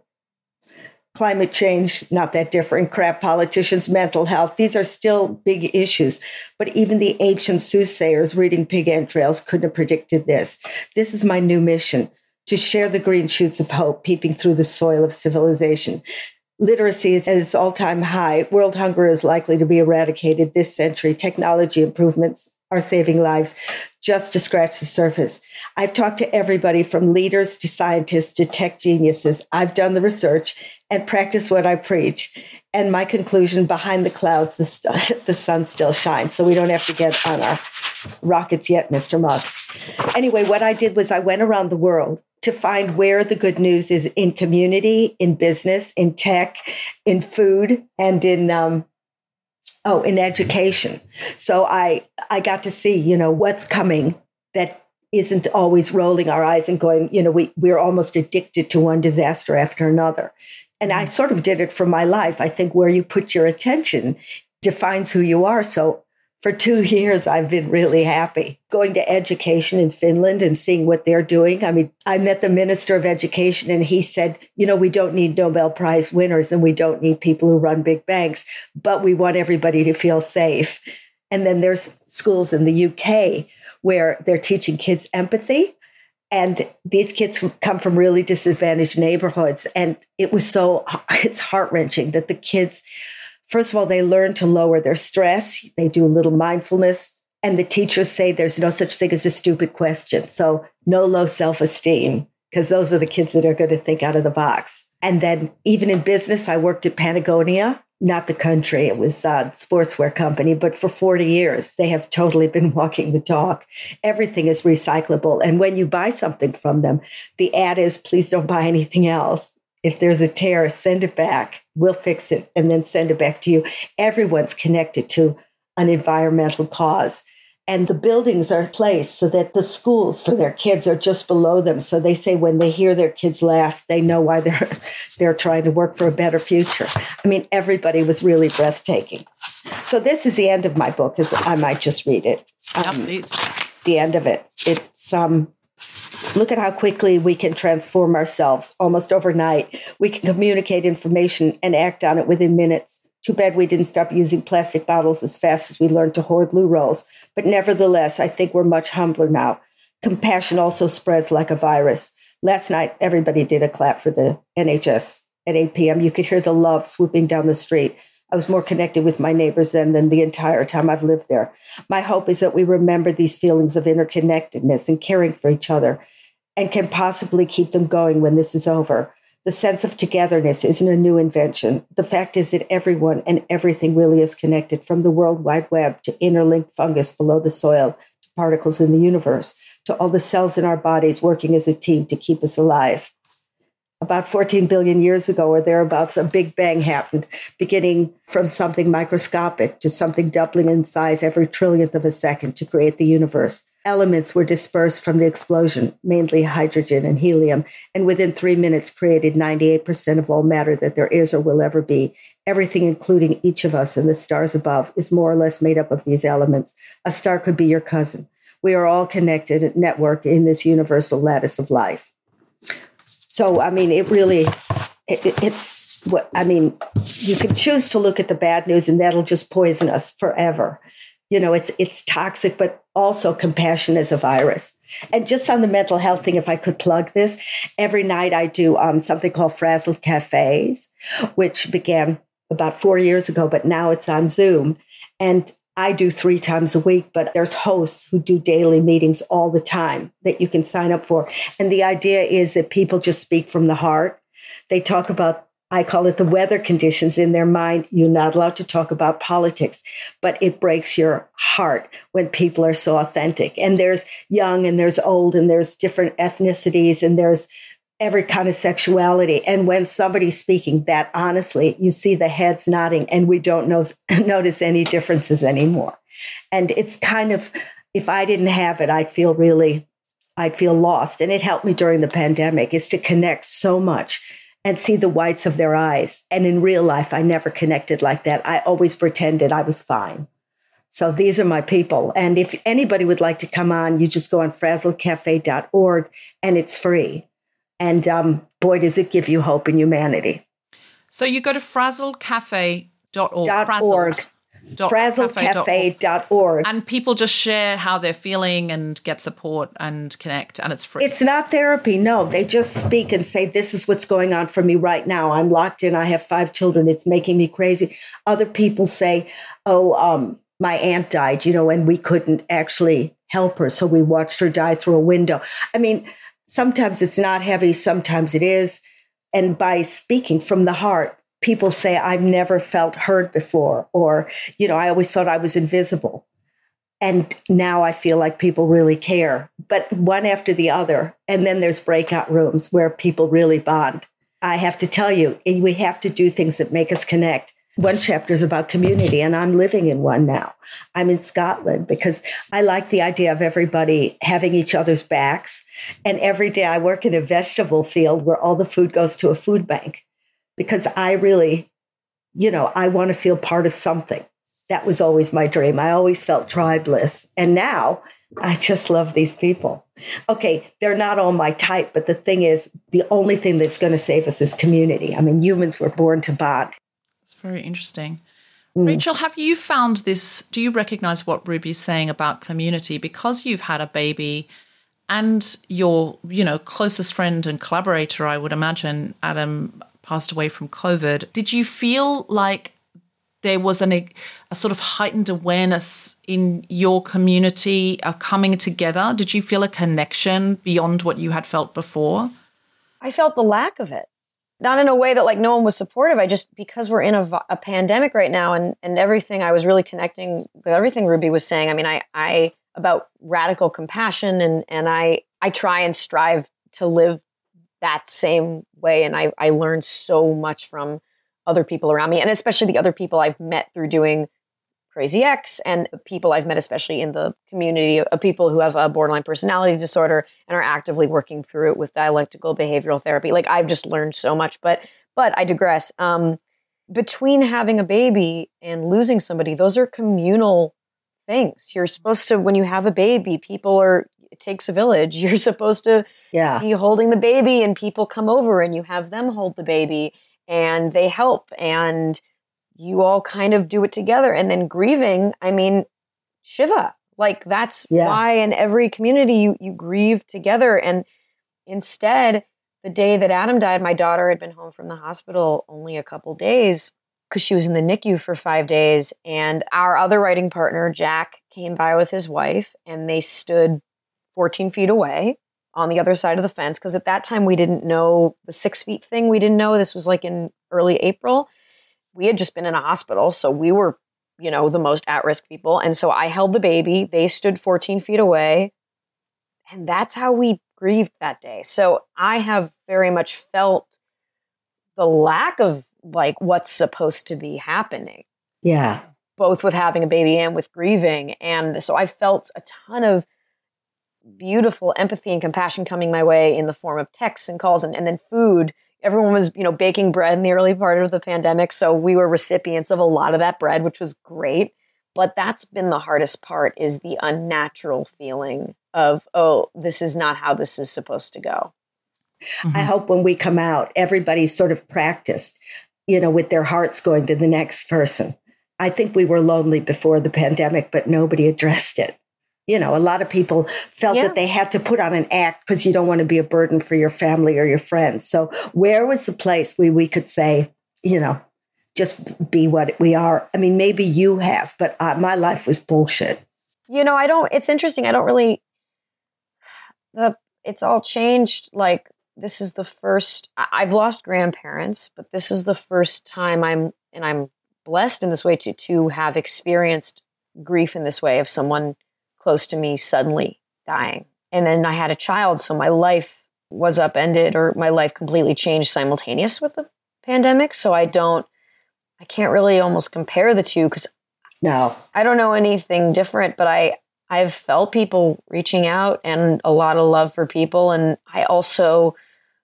Climate change, not that different. Crap politicians, mental health. These are still big issues. But even the ancient soothsayers reading pig entrails couldn't have predicted this. This is my new mission, to share the green shoots of hope peeping through the soil of civilization. Literacy is at its all-time high. World hunger is likely to be eradicated this century. Technology improvements are saving lives. Just to scratch the surface. I've talked to everybody from leaders to scientists to tech geniuses. I've done the research and practiced what I preach. And my conclusion, behind the clouds, the, st- the sun still shines. So we don't have to get on our rockets yet, Mister Musk. Anyway, what I did was I went around the world to find where the good news is in community, in business, in tech, in food, and in um, Oh, in education. So I I got to see, you know, what's coming that isn't always rolling our eyes and going, you know, we, we're almost addicted to one disaster after another. And I sort of did it for my life. I think where you put your attention defines who you are. So for two years, I've been really happy going to education in Finland and seeing what they're doing. I mean, I met the Minister of Education and he said, you know, we don't need Nobel Prize winners and we don't need people who run big banks, but we want everybody to feel safe. And then there's schools in the U K where they're teaching kids empathy. And these kids come from really disadvantaged neighborhoods. And it was so, it's heart-wrenching that the kids, first of all, they learn to lower their stress. They do a little mindfulness. And the teachers say there's no such thing as a stupid question. So no low self-esteem, because those are the kids that are going to think out of the box. And then even in business, I worked at Patagonia, not the country. It was a sportswear company. But for forty years, they have totally been walking the talk. Everything is recyclable. And when you buy something from them, the ad is, please don't buy anything else. If there's a tear, send it back. We'll fix it and then send it back to you. Everyone's connected to an environmental cause. And the buildings are placed so that the schools for their kids are just below them. So they say when they hear their kids laugh, they know why they're they're trying to work for a better future. I mean, everybody was really breathtaking. So this is the end of my book, as I might just read it. Um, yeah, please. The end of it. It's um. Look at how quickly we can transform ourselves almost overnight. We can communicate information and act on it within minutes. Too bad we didn't stop using plastic bottles as fast as we learned to hoard loo rolls. But nevertheless, I think we're much humbler now. Compassion also spreads like a virus. Last night, everybody did a clap for the N H S at eight p.m. You could hear the love swooping down the street. I was more connected with my neighbors then than the entire time I've lived there. My hope is that we remember these feelings of interconnectedness and caring for each other and can possibly keep them going when this is over. The sense of togetherness isn't a new invention. The fact is that everyone and everything really is connected, from the World Wide Web to interlinked fungus below the soil to particles in the universe to all the cells in our bodies working as a team to keep us alive. About fourteen billion years ago or thereabouts, a big bang happened, beginning from something microscopic to something doubling in size every trillionth of a second to create the universe. Elements were dispersed from the explosion, mainly hydrogen and helium, and within three minutes created ninety-eight percent of all matter that there is or will ever be. Everything, including each of us and the stars above, is more or less made up of these elements. A star could be your cousin. We are all connected at network in this universal lattice of life. So, I mean, it really, it, it's what, I mean, you can choose to look at the bad news and that'll just poison us forever. You know, it's it's toxic, but also compassion is a virus. And just on the mental health thing, if I could plug this, every night I do um, something called Frazzled Cafes, which began about four years ago, but now it's on Zoom. And I do three times a week, but there's hosts who do daily meetings all the time that you can sign up for. And the idea is that people just speak from the heart. They talk about I call it the weather conditions in their mind. You're not allowed to talk about politics, but it breaks your heart when people are so authentic. And there's young and there's old and there's different ethnicities and there's every kind of sexuality. And when somebody's speaking that honestly, you see the heads nodding and we don't know, notice any differences anymore. And it's kind of, if I didn't have it, I'd feel really, I'd feel lost. And it helped me during the pandemic is to connect so much and see the whites of their eyes. And in real life, I never connected like that. I always pretended I was fine. So these are my people. And if anybody would like to come on, you just go on frazzle cafe dot org and it's free. And um, boy, does it give you hope in humanity. So you go to frazzle cafe dot org. Dot org. frazzle cafe dot org. And people just share how they're feeling and get support and connect, and it's free. It's not therapy. No, they just speak and say, this is what's going on for me right now. I'm locked in. I have five children. It's making me crazy. Other people say, oh, um, my aunt died, you know, and we couldn't actually help her. So we watched her die through a window. I mean, sometimes it's not heavy. Sometimes it is. And by speaking from the heart, people say, I've never felt heard before, or, you know, I always thought I was invisible. And now I feel like people really care, but one after the other. And then there's breakout rooms where people really bond. I have to tell you, we have to do things that make us connect. One chapter is about community, and I'm living in one now. I'm in Scotland because I like the idea of everybody having each other's backs. And every day I work in a vegetable field where all the food goes to a food bank. Because I really, you know, I want to feel part of something. That was always my dream. I always felt tribeless. And now I just love these people. Okay, they're not all my type, but the thing is, the only thing that's going to save us is community. I mean, humans were born to bond. It's very interesting. Mm. Rachel, have you found this, do you recognize what Ruby's saying about community? Because you've had a baby and your, you know, closest friend and collaborator, I would imagine, Adam, passed away from COVID. Did you feel like there was an, a, a sort of heightened awareness in your community uh, coming together? Did you feel a connection beyond what you had felt before? I felt the lack of it. Not in a way that like no one was supportive. I just, because we're in a, a pandemic right now and, and everything, I was really connecting with everything Ruby was saying. I mean, I, I about radical compassion and, and I, I try and strive to live that same way. And I, I learned so much from other people around me, and especially the other people I've met through doing Crazy X, and people I've met especially in the community of people who have a borderline personality disorder and are actively working through it with dialectical behavioral therapy. Like, I've just learned so much, but but I digress. Um, between having a baby and losing somebody, those are communal things. You're supposed to, when you have a baby, people are, it takes a village. You're supposed to yeah. be holding the baby, and people come over and you have them hold the baby and they help and you all kind of do it together. And then grieving, I mean, Shiva, like that's yeah. why in every community you, you grieve together. And instead, the day that Adam died, my daughter had been home from the hospital only a couple days because she was in the N I C U for five days. And our other writing partner, Jack, came by with his wife and they stood fourteen feet away on the other side of the fence. Because at that time, we didn't know the six feet thing. We didn't know. This was like in early April. We had just been in a hospital. So we were, you know, the most at-risk people. And so I held the baby. They stood fourteen feet away. And that's how we grieved that day. So I have very much felt the lack of like what's supposed to be happening. Yeah. Both with having a baby and with grieving. And so I felt a ton of beautiful empathy and compassion coming my way in the form of texts and calls and, and then food. Everyone was, you know, baking bread in the early part of the pandemic. So we were recipients of a lot of that bread, which was great. But that's been the hardest part, is the unnatural feeling of, oh, this is not how this is supposed to go. Mm-hmm. I hope when we come out, everybody's sort of practiced, you know, with their hearts going to the next person. I think we were lonely before the pandemic, but nobody addressed it. You know, a lot of people felt yeah. that they had to put on an act because you don't want to be a burden for your family or your friends. So where was the place where we could say, you know, just be what we are? I mean, maybe you have, but uh, my life was bullshit. You know, I don't, it's interesting. I don't really, the it's all changed. Like this is the first, I- I've lost grandparents, but this is the first time I'm, and I'm blessed in this way to, to have experienced grief in this way of someone close to me suddenly dying. And then I had a child, so my life was upended, or my life completely changed simultaneous with the pandemic. So I don't, I can't really almost compare the two because no, I don't know anything different, but I, I've felt people reaching out and a lot of love for people. And I also,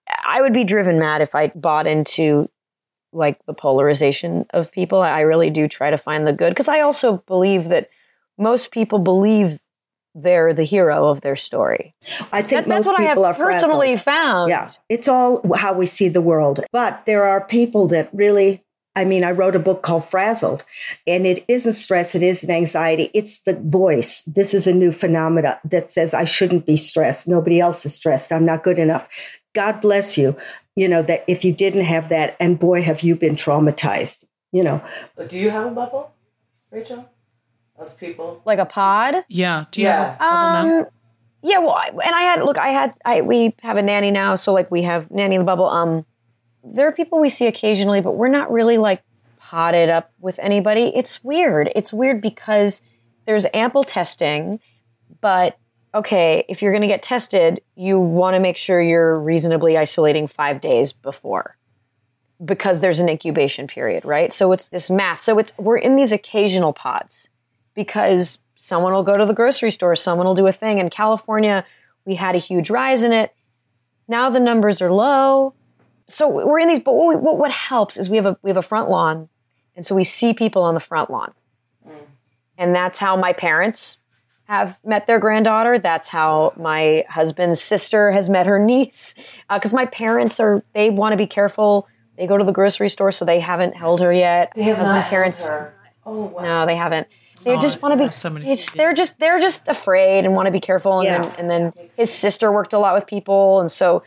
I would be driven mad if I bought into like the polarization of people. I really do try to find the good because I also believe that most people believe they're the hero of their story. I think that, most that's what people I have are personally frazzled. found. Yeah, it's all how we see the world. But there are people that really, I mean, I wrote a book called Frazzled, and it isn't stress, it isn't anxiety. It's the voice. This is a new phenomena that says I shouldn't be stressed. Nobody else is stressed. I'm not good enough. God bless you. You know, that if you didn't have that, and boy, have you been traumatized, you know. Do you have a bubble, Rachel, of people? Like a pod? Yeah. Do you Yeah. have a bubble now? Um, yeah, well, I, and I had, look, I had, I we have a nanny now, so like we have nanny in the bubble. Um, there are people we see occasionally, but we're not really like potted up with anybody. It's weird. It's weird because there's ample testing, but okay, if you're going to get tested, you want to make sure you're reasonably isolating five days before because there's an incubation period, right? So it's this math. So it's, we're in these occasional pods because someone will go to the grocery store, someone will do a thing. In California, we had a huge rise in it. Now the numbers are low. So we're in these, but what, we, what, what helps is we have a, we have a front lawn. And so we see people on the front lawn. Mm. And that's how my parents have met their granddaughter. That's how my husband's sister has met her niece. Because uh, my parents are, they want to be careful. They go to the grocery store, so they haven't held her yet. They have because not my parents, held her. Oh, wow. No, they haven't. They Oh, just want to be, so many it's, people. they're just, they're just afraid and want to be careful. And Yeah. then, and then his sister worked a lot with people. And so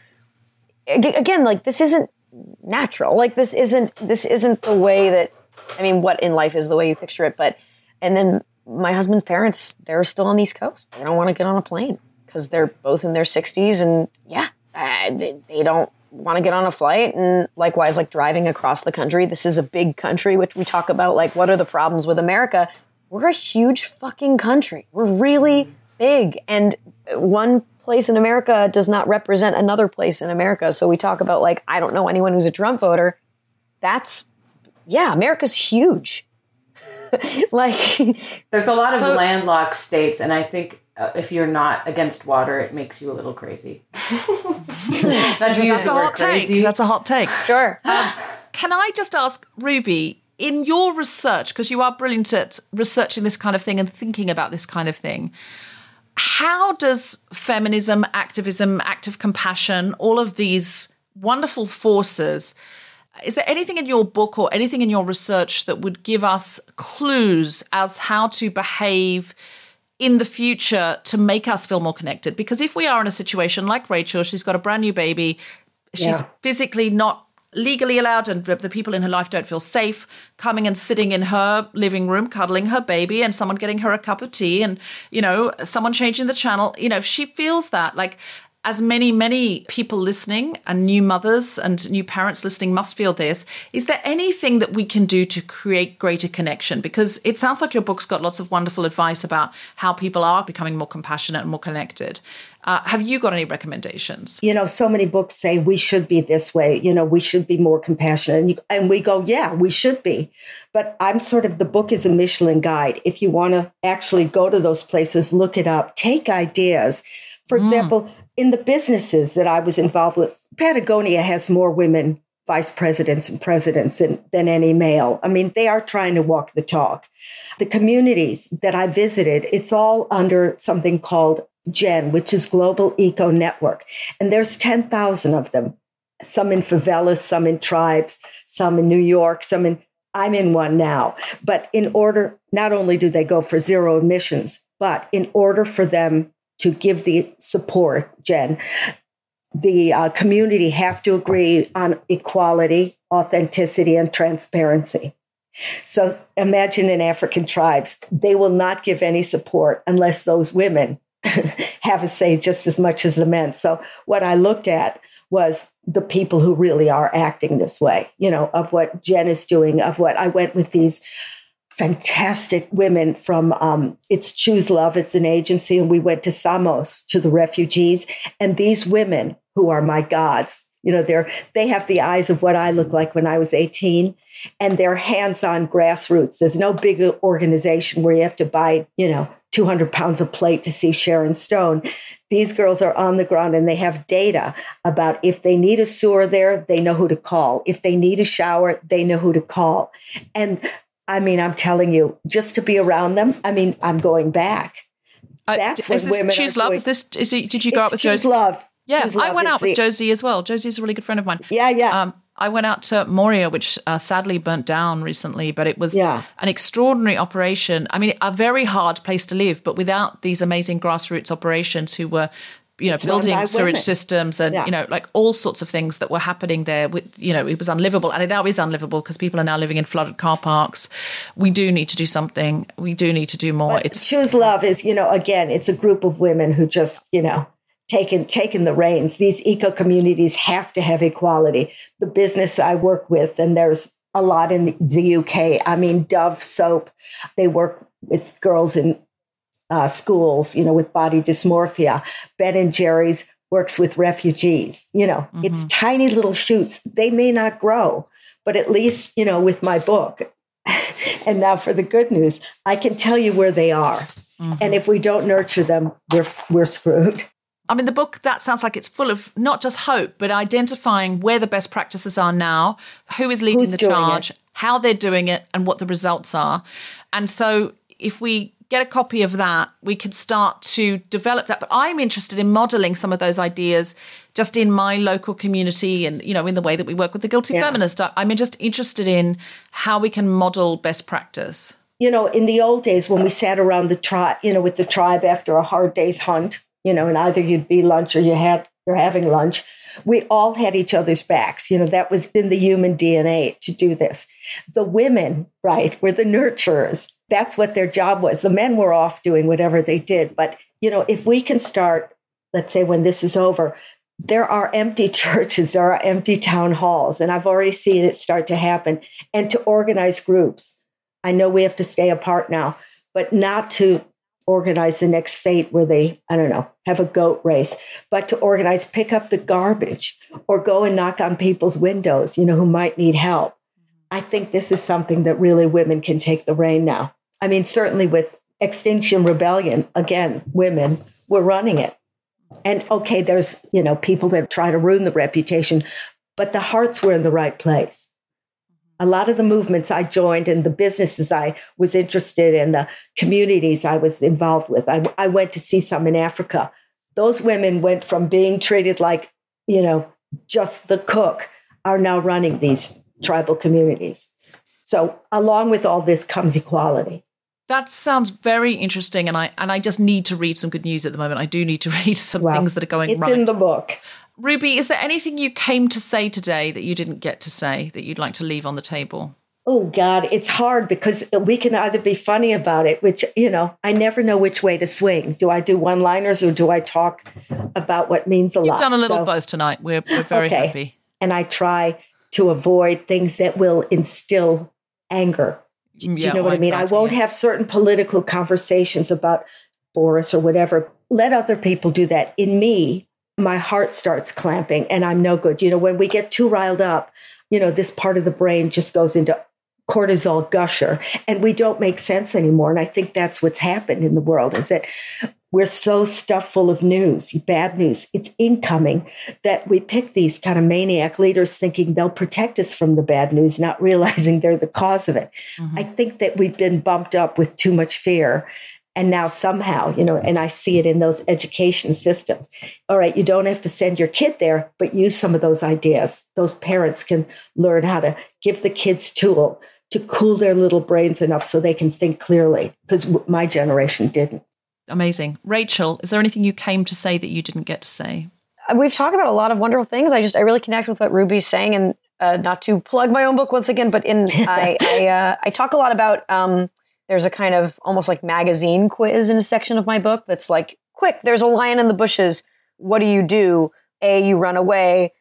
ag- again, like this isn't natural. Like this isn't, this isn't the way that, I mean, what in life is the way you picture it. But, and then my husband's parents, they're still on the East Coast. They don't want to get on a plane because they're both in their sixties. And yeah, uh, they, they don't want to get on a flight. And likewise, like driving across the country. This is a big country, which we talk about, like, what are the problems with America? We're a huge fucking country. We're really big. And one place in America does not represent another place in America. So we talk about, like, I don't know anyone who's a Trump voter. That's, yeah, America's huge. Like, there's a lot So- of landlocked states, and I think uh, if you're not against water, it makes you a little crazy. Not to use That's the a word hot take. crazy. That's a hot take. sure. Can I just ask, Ruby, in your research, because you are brilliant at researching this kind of thing and thinking about this kind of thing, how does feminism, activism, active compassion, all of these wonderful forces, is there anything in your book or anything in your research that would give us clues as how to behave in the future to make us feel more connected? Because if we are in a situation like Rachel, she's got a brand new baby, she's Yeah. physically not legally allowed, and the people in her life don't feel safe coming and sitting in her living room, cuddling her baby, and someone getting her a cup of tea, and, you know, someone changing the channel. You know, if she feels that, like, as many, many people listening and new mothers and new parents listening must feel this, is there anything that we can do to create greater connection? Because it sounds like your book's got lots of wonderful advice about how people are becoming more compassionate and more connected. Uh, have you got any recommendations? You know, so many books say we should be this way. You know, we should be more compassionate. And, you, and we go, yeah, we should be. But I'm sort of, the book is a Michelin guide. If you want to actually go to those places, look it up, take ideas. For Mm. example, in the businesses that I was involved with, Patagonia has more women vice presidents and presidents than, than any male. I mean, they are trying to walk the talk. The communities that I visited, it's all under something called GEN, which is Global Eco Network. And there's ten thousand of them, some in favelas, some in tribes, some in New York, some in, I'm in one now. But in order, not only do they go for zero emissions, but in order for them to give the support, Jen, the uh, community have to agree on equality, authenticity, and transparency. So imagine in African tribes, they will not give any support unless those women have a say just as much as the men. So what I looked at was the people who really are acting this way, you know, of what Jen is doing, of what I went with these fantastic women from, um, it's Choose Love, it's an agency, and we went to Samos, to the refugees. And these women who are my gods, you know, they're, they have the eyes of what I look like when I was eighteen, and they're hands-on grassroots. There's no big organization where you have to buy, you know, two hundred pounds of plate to see Sharon Stone. These girls are on the ground and they have data about if they need a sewer there, they know who to call. If they need a shower, they know who to call. And I mean, I'm telling you, just to be around them, I mean, I'm going back. Uh, That's is what this women Choose are Love? doing. Is this, is it, did you go It's out with Choose Josie? Love. Yeah, Choose I Love. went out It's with the- Josie as well. Josie's a really good friend of mine. Yeah, yeah. Um, I went out to Moria, which uh, sadly burnt down recently, but it was Yeah. an extraordinary operation. I mean, a very hard place to live, but without these amazing grassroots operations who were, you know, It's run building by sewage women. systems and, Yeah. you know, like all sorts of things that were happening there. With, you know, it was unlivable. And it now is unlivable because people are now living in flooded car parks. We do need to do something. We do need to do more. But It's Choose Love is, you know, again, it's a group of women who just, you know, taken taken the reins. These eco communities have to have equality. The business I work with, and there's a lot in the U K. I mean, Dove soap, they work with girls in uh, schools, you know, with body dysmorphia. Ben and Jerry's works with refugees. You know, Mm-hmm. it's tiny little shoots. They may not grow, but at least, you know, with my book. And now for the good news, I can tell you where they are. Mm-hmm. And if we don't nurture them, we're we're screwed. I mean, the book, that sounds like it's full of not just hope, but identifying where the best practices are now, who is leading Who's the doing charge, it? how they're doing it, and what the results are. And so if we get a copy of that, we could start to develop that. But I'm interested in modeling some of those ideas just in my local community and, you know, in the way that we work with the Guilty Yeah. Feminist. I- I'm just interested in how we can model best practice. You know, in the old days when we sat around the tribe, you know, with the tribe after a hard day's hunt, you know, and either you'd be lunch or you had you're having lunch, we all had each other's backs. You know, that was in the human D N A to do this. The women, right, were the nurturers. That's what their job was. The men were off doing whatever they did. But, you know, if we can start, let's say when this is over, there are empty churches, there are empty town halls, and I've already seen it start to happen. And to organize groups. I know we have to stay apart now, but not to organize the next fete where they, I don't know, have a goat race, but to organize, pick up the garbage or go and knock on people's windows, you know, who might need help. I think this is something that really women can take the reign now. I mean, certainly with Extinction Rebellion, again, women were running it. And okay, there's, you know, people that try to ruin the reputation, but the hearts were in the right place. A lot of the movements I joined and the businesses I was interested in, the communities I was involved with, I, I went to see some in Africa. Those women went from being treated like, you know, just the cook, are now running these tribal communities. So along with all this comes equality. That sounds very interesting, and I and I just need to read some good news at the moment. I do need to read some Well, things that are going it's right. in the book. Ruby, is there anything you came to say today that you didn't get to say that you'd like to leave on the table? Oh, God, it's hard because we can either be funny about it, which, you know, I never know which way to swing. Do I do one-liners or do I talk about what means a You've lot? done a little So- both tonight. We're, we're very Okay. happy. And I try to avoid things that will instill anger. Do, do Yeah, you know what or I mean? I anxiety, won't yeah. have certain political conversations about Boris or whatever. Let other people do that. In me, my heart starts clamping and I'm no good. You know, when we get too riled up, you know, this part of the brain just goes into cortisol gusher and we don't make sense anymore. And I think that's what's happened in the world is that we're so stuffed full of news, bad news. It's incoming that we pick these kind of maniac leaders thinking they'll protect us from the bad news, not realizing they're the cause of it. Mm-hmm. I think that we've been bumped up with too much fear. And now somehow, you know, and I see it in those education systems. All right, you don't have to send your kid there, but use some of those ideas. Those parents can learn how to give the kids tool to cool their little brains enough so they can think clearly, because my generation didn't. Amazing. Rachel, is there anything you came to say that you didn't get to say? We've talked about a lot of wonderful things. I just, I really connect with what Ruby's saying, and uh, not to plug my own book once again, but in, I, I, uh, I talk a lot about, um, there's a kind of almost like magazine quiz in a section of my book that's like, quick, there's a lion in the bushes. What do you do? A, you run away.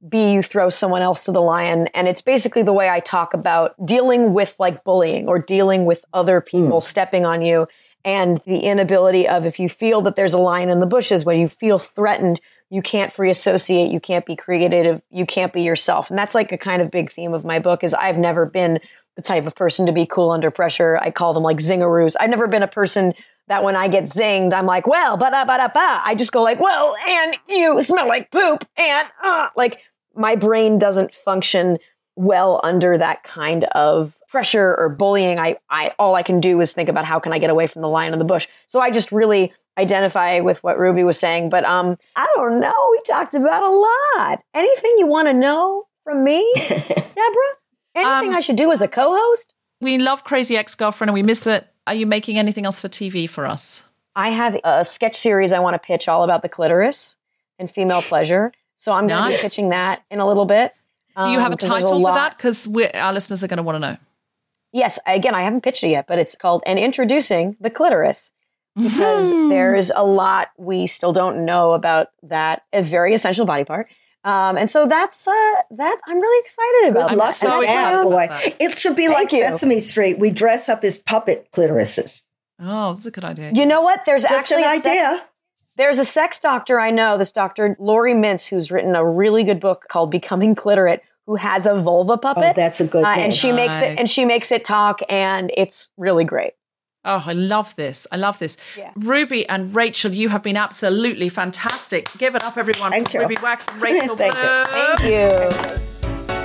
B, you throw someone else to the lion. And it's basically the way I talk about dealing with like bullying or dealing with other people mm. stepping on you, and the inability of, if you feel that there's a lion in the bushes, when you feel threatened, you can't free associate, you can't be creative, you can't be yourself. And that's like a kind of big theme of my book, is I've never been the type of person to be cool under pressure. I call them like zingaroos. I've never been a person that when I get zinged, I'm like, well, ba-da-ba-da-ba. I just go like, well, and you smell like poop. And uh, like my brain doesn't function well under that kind of pressure or bullying. I, I, all I can do is think about how can I get away from the lion in the bush. So I just really identify with what Ruby was saying. But um, I don't know. We talked about a lot. Anything you want to know from me, Deborah? Anything um, I should do as a co-host? We love Crazy Ex-Girlfriend and we miss it. Are you making anything else for T V for us? I have a sketch series I want to pitch all about the clitoris and female pleasure. So I'm going to be pitching that in a little bit. Do you have um, a title a for that? Because our listeners are going to want to know. Yes. Again, I haven't pitched it yet, but it's called And Introducing the Clitoris. Because mm-hmm. there's a lot we still don't know about that, a very essential body part. Um, and so that's uh, that. I'm really excited about. Good luck so with that, boy. It should be Thank like you. Sesame Street. We dress up as puppet clitorises. Oh, that's a good idea. You know what? There's Just actually an a sex, idea. there's a sex doctor I know, this Doctor Lori Mintz, who's written a really good book called Becoming Clitorate, who has a vulva puppet. Oh, that's a good uh, name. and she Nice. makes it and she makes it talk, and it's really great. Oh, I love this. I love this. Yeah. Ruby and Rachel, you have been absolutely fantastic. Give it up, everyone. Thank for you. Ruby Wax and Rachel Thank Bloom. you. Thank you.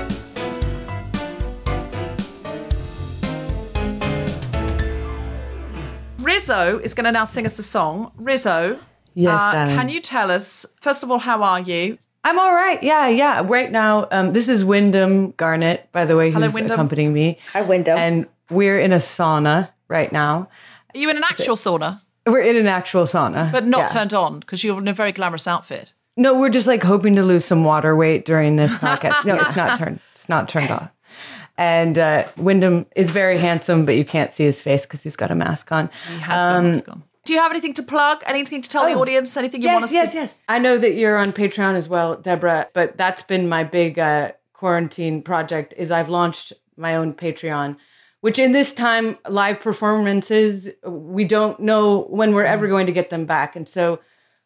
Rizzo is going to now sing us a song. Rizzo, Yes, uh, darling. can you tell us, first of all, how are you? I'm all right. Yeah, yeah. Right now, um, this is Wyndham Garnett, by the way, Hello, who's Wyndham. accompanying me. Hi, Wyndham. And we're in a sauna right now. Are you in an actual sauna, We're in an actual sauna. but not yeah. turned on because you're in a very glamorous outfit? No, we're just like hoping to lose some water weight during this podcast. No, it's not turned. It's not turned off. And uh, Wyndham is very handsome, but you can't see his face because he's got a mask on. He has got a mask on. Do you have anything to plug? Anything to tell the Oh. audience? Anything you yes, want us yes, to? yes. I know that you're on Patreon as well, Deborah, but that's been my big uh, quarantine project. Is I've launched my own Patreon, which in this time, live performances, we don't know when we're ever going to get them back. And so,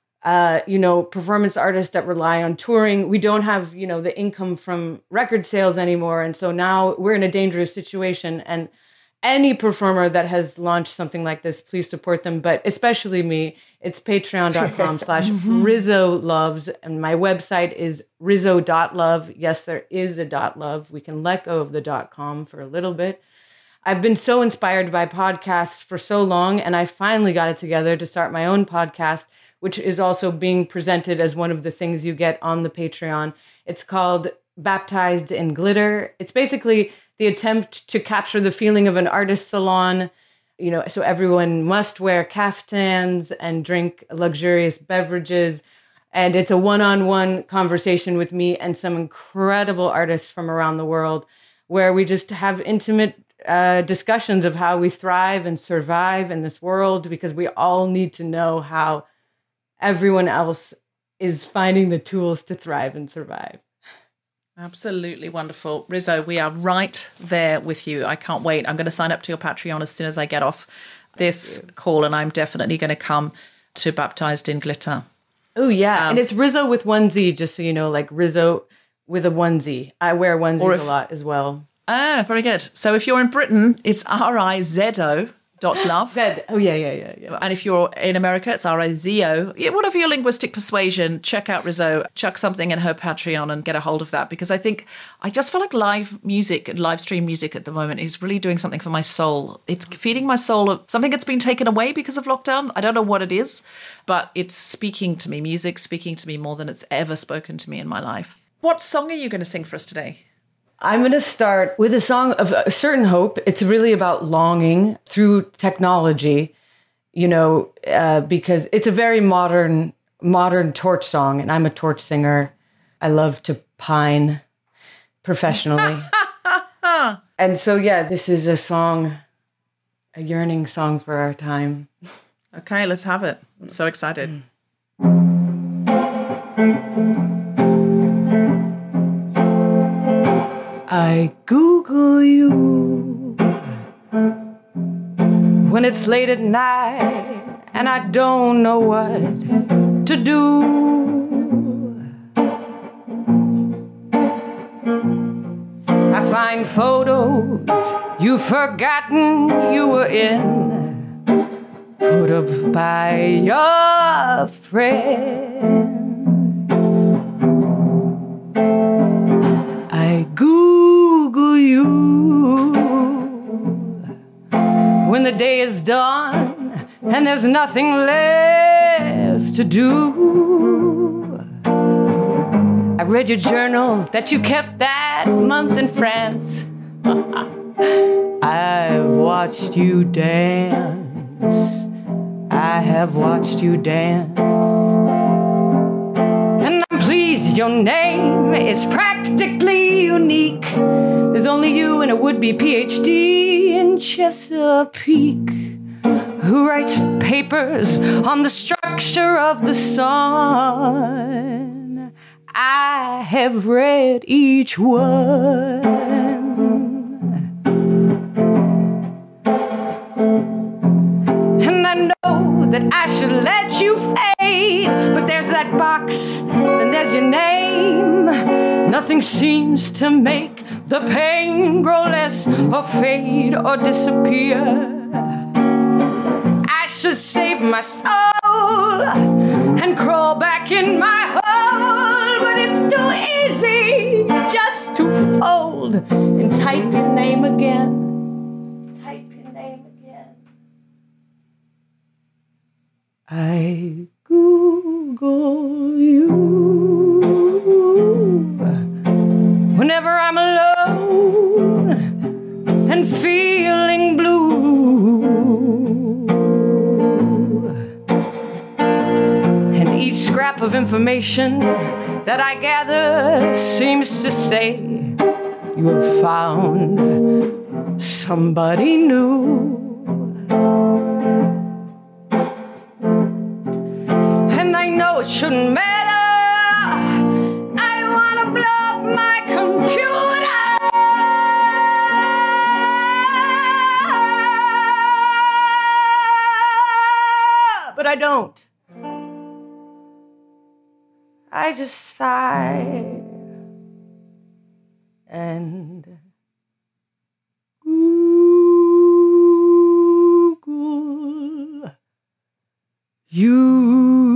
uh, you know, performance artists that rely on touring, we don't have, you know, the income from record sales anymore. And so now we're in a dangerous situation. And any performer that has launched something like this, please support them. But especially me, it's patreon.com slash Rizzo Loves. And my website is rizzo dot love. Yes, there is a dot love. We can let go of the dot com for a little bit. I've been so inspired by podcasts for so long, and I finally got it together to start my own podcast, which is also being presented as one of the things you get on the Patreon. It's called Baptized in Glitter. It's basically the attempt to capture the feeling of an artist salon, you know, so everyone must wear caftans and drink luxurious beverages. And it's a one-on-one conversation with me and some incredible artists from around the world where we just have intimate uh, discussions of how we thrive and survive in this world, because we all need to know how everyone else is finding the tools to thrive and survive. Absolutely wonderful. Rizzo, we are right there with you. I can't wait. I'm going to sign up to your Patreon as soon as I get off this call, and I'm definitely going to come to Baptized in Glitter. Oh, yeah. Um, and it's Rizzo with one Z, just so you know, like Rizzo with a onesie. I wear onesies if- a lot as well. Ah, very good. So if you're in Britain, it's R I Z O dot love. Zed. Oh, yeah, yeah, yeah, yeah. And if you're in America, it's R I Z O. Yeah, whatever your linguistic persuasion, check out Rizzo, chuck something in her Patreon and get a hold of that. Because I think, I just feel like live music and live stream music at the moment is really doing something for my soul. It's feeding my soul of something that's been taken away because of lockdown. I don't know what it is, but it's speaking to me. Music speaking to me more than it's ever spoken to me in my life. What song are you going to sing for us today? I'm going to start with a song of a certain hope. It's really about longing through technology, you know, uh, because it's a very modern, modern torch song. And I'm a torch singer. I love to pine professionally. And so, yeah, this is a song, a yearning song for our time. Okay, let's have it. I'm so excited. I Google you when it's late at night and I don't know what to do. I find photos you've forgotten you were in, put up by your friends. I Google you when the day is done and there's nothing left to do. I read your journal that you kept that month in France. I've watched you dance. I have watched you dance. And I'm pleased your name is practically unique. There's only you and a would-be P H D in Chesapeake who writes papers on the structure of the sun. I have read each one. And I know that I should let you fade, but there's that box, then there's your name. Nothing seems to make the pain grow less or fade or disappear. I should save my soul and crawl back in my hole, but it's too easy just to fold and type your name again. Type your name again. I Google you whenever I'm alone and feeling blue. And each scrap of information that I gather seems to say you have found somebody new. And I know it shouldn't matter. I want to blow up my computer. But I don't. I just sigh and Google you.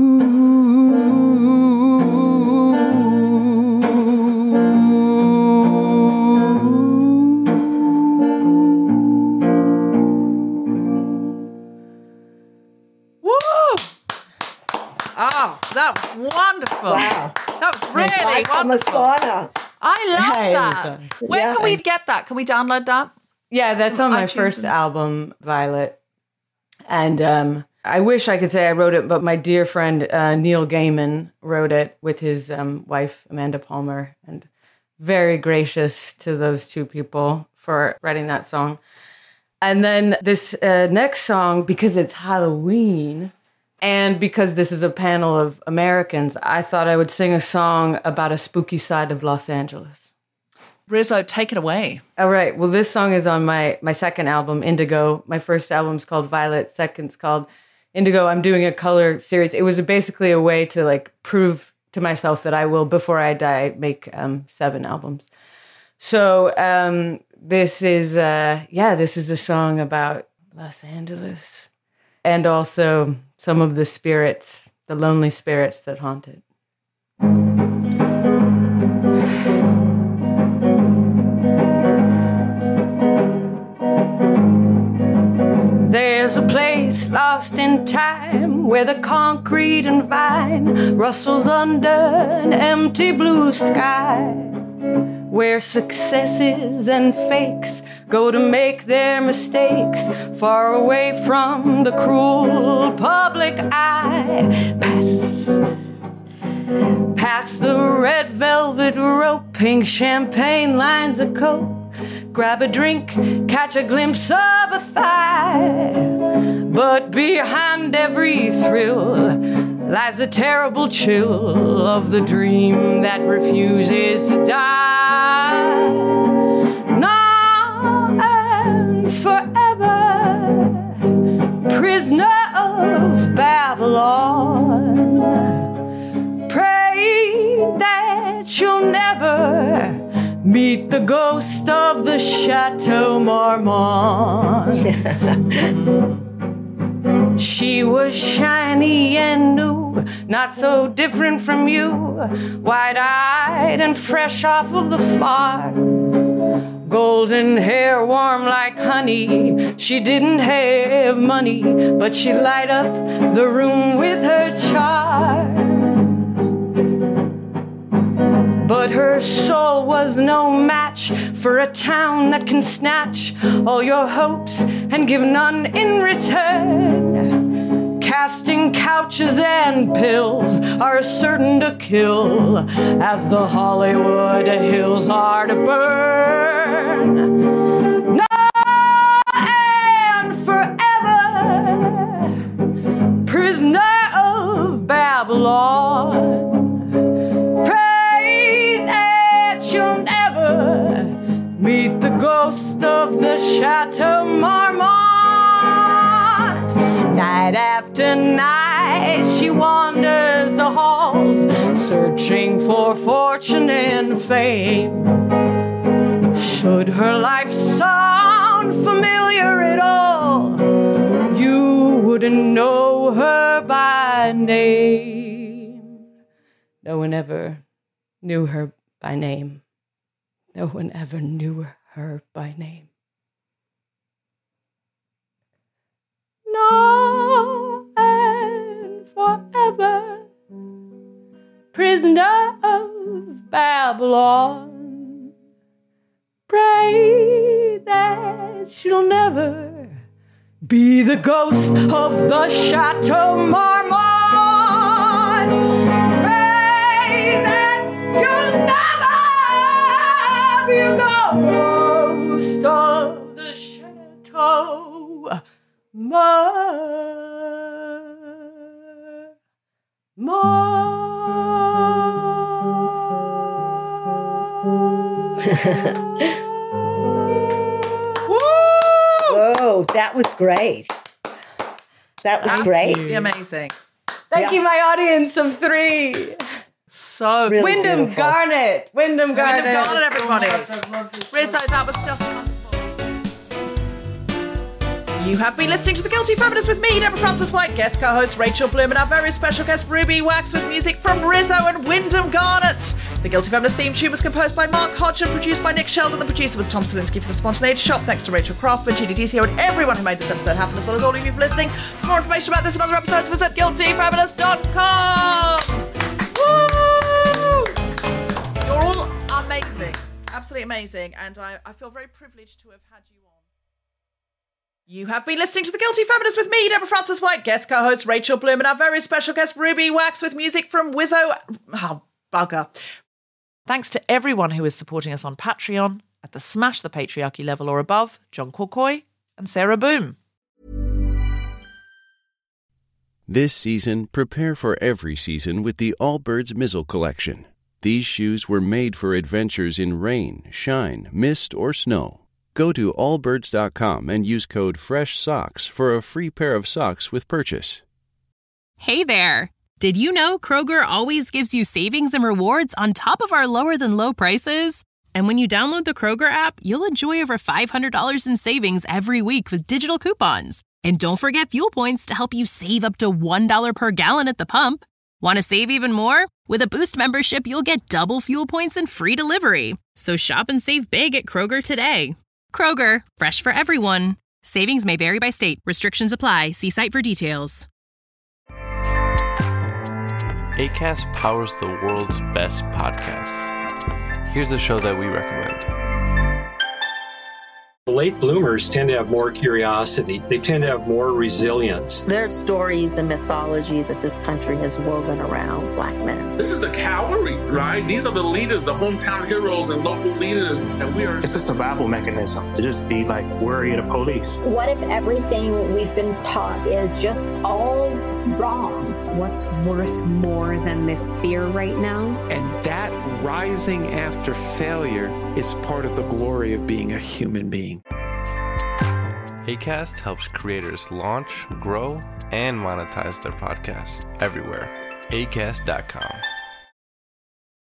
Oh, that was wonderful. Wow. That was really wonderful. I love Hey, that. Where Yeah. can we get that? Can we download that? Yeah, that's on my iTunes first and- album, Violet. And um, I wish I could say I wrote it, but my dear friend uh, Neil Gaiman wrote it with his um, wife, Amanda Palmer. And very gracious to those two people for writing that song. And then this uh, next song, because it's Halloween, and because this is a panel of Americans, I thought I would sing a song about a spooky side of Los Angeles. Rizzo, take it away. All right. Well, this song is on my, my second album, Indigo. My first album's called Violet. Second's called Indigo. I'm doing a color series. It was basically a way to like prove to myself that I will, before I die, make um, seven albums. So um, this is, uh, yeah, this is a song about Los Angeles and also some of the spirits, the lonely spirits that haunt it. There's a place lost in time where the concrete and vine rustles under an empty blue sky, where successes and fakes go to make their mistakes far away from the cruel public eye. Past, past the red velvet rope, pink champagne lines of coke. Grab a drink, catch a glimpse of a thigh. But behind every thrill lies the terrible chill of the dream that refuses to die. meet the ghost of the Chateau Marmont. She was shiny and new, not so different from you, wide-eyed and fresh off of the farm. Golden hair warm like honey, she didn't have money, but she'd light up the room with her charm. But her soul was no match for a town that can snatch all your hopes and give none in return. Casting couches and pills are certain to kill, as the Hollywood hills are to burn. Now and forever, prisoner of Babylon. You'll never meet the ghost of the Chateau Marmont. Night after night she wanders the halls, searching for fortune and fame. Should her life sound familiar at all, you wouldn't know her by name. No one ever knew her by name. No one ever knew her by name. Now and forever, prisoner of Babylon. Pray that she'll never be the ghost of the Chateau Marmont. Pray that you'll never be the ghost of the Chateau Marmont. Whoa, that was great. That was Absolutely great. amazing. Thank Yeah. you, my audience of three. So Really Wyndham beautiful. Garnet. Wyndham Garnet. Wyndham Garnet, everybody. Rizzo, that was just wonderful. You have been listening to The Guilty Feminist with me, Deborah Francis-White, guest co-host Rachel Bloom, and our very special guest Ruby Wax, with music from Rizzo and Wyndham Garnet. The Guilty Feminist theme tune was composed by Mark Hodge and produced by Nick Sheldon. The producer was Tom Selinsky for The Spontaneity Shop. Thanks to Rachel Crawford, G D D C O, and everyone who made this episode happen, as well as all of you for listening. For more information about this and other episodes, visit guilty feminist dot com. Woo! You're all amazing. Absolutely amazing. And I, I feel very privileged to have had you on. You have been listening to The Guilty Feminist with me, Deborah Francis-White, guest co-host Rachel Bloom, and our very special guest Ruby Wax, with music from Wizzo. Oh, bugger. Thanks to everyone who is supporting us on Patreon at the Smash the Patriarchy level or above, John Corcoy and Sarah Boom. This season, prepare for every season with the Allbirds Mizzle Collection. These shoes were made for adventures in rain, shine, mist, or snow. Go to allbirds dot com and use code FRESHSOCKS for a free pair of socks with purchase. Hey there! Did you know Kroger always gives you savings and rewards on top of our lower-than-low prices? And when you download the Kroger app, you'll enjoy over five hundred dollars in savings every week with digital coupons. And don't forget fuel points to help you save up to one dollar per gallon at the pump. Want to save even more? With a Boost membership, you'll get double fuel points and free delivery. So shop and save big at Kroger today. Kroger, fresh for everyone. Savings may vary by state. Restrictions apply. See site for details. Acast powers the world's best podcasts. Here's a show that we recommend. Late bloomers tend to have more curiosity. They tend to have more resilience. There's stories and mythology that this country has woven around Black men. This is the cavalry, right? These are the leaders, the hometown heroes and local leaders, and we are... It's a survival mechanism to just be like worried of police. What if everything we've been taught is just all wrong? What's worth more than this fear right now? And that rising after failure is part of the glory of being a human being. Acast helps creators launch, grow, and monetize their podcasts everywhere. acast dot com.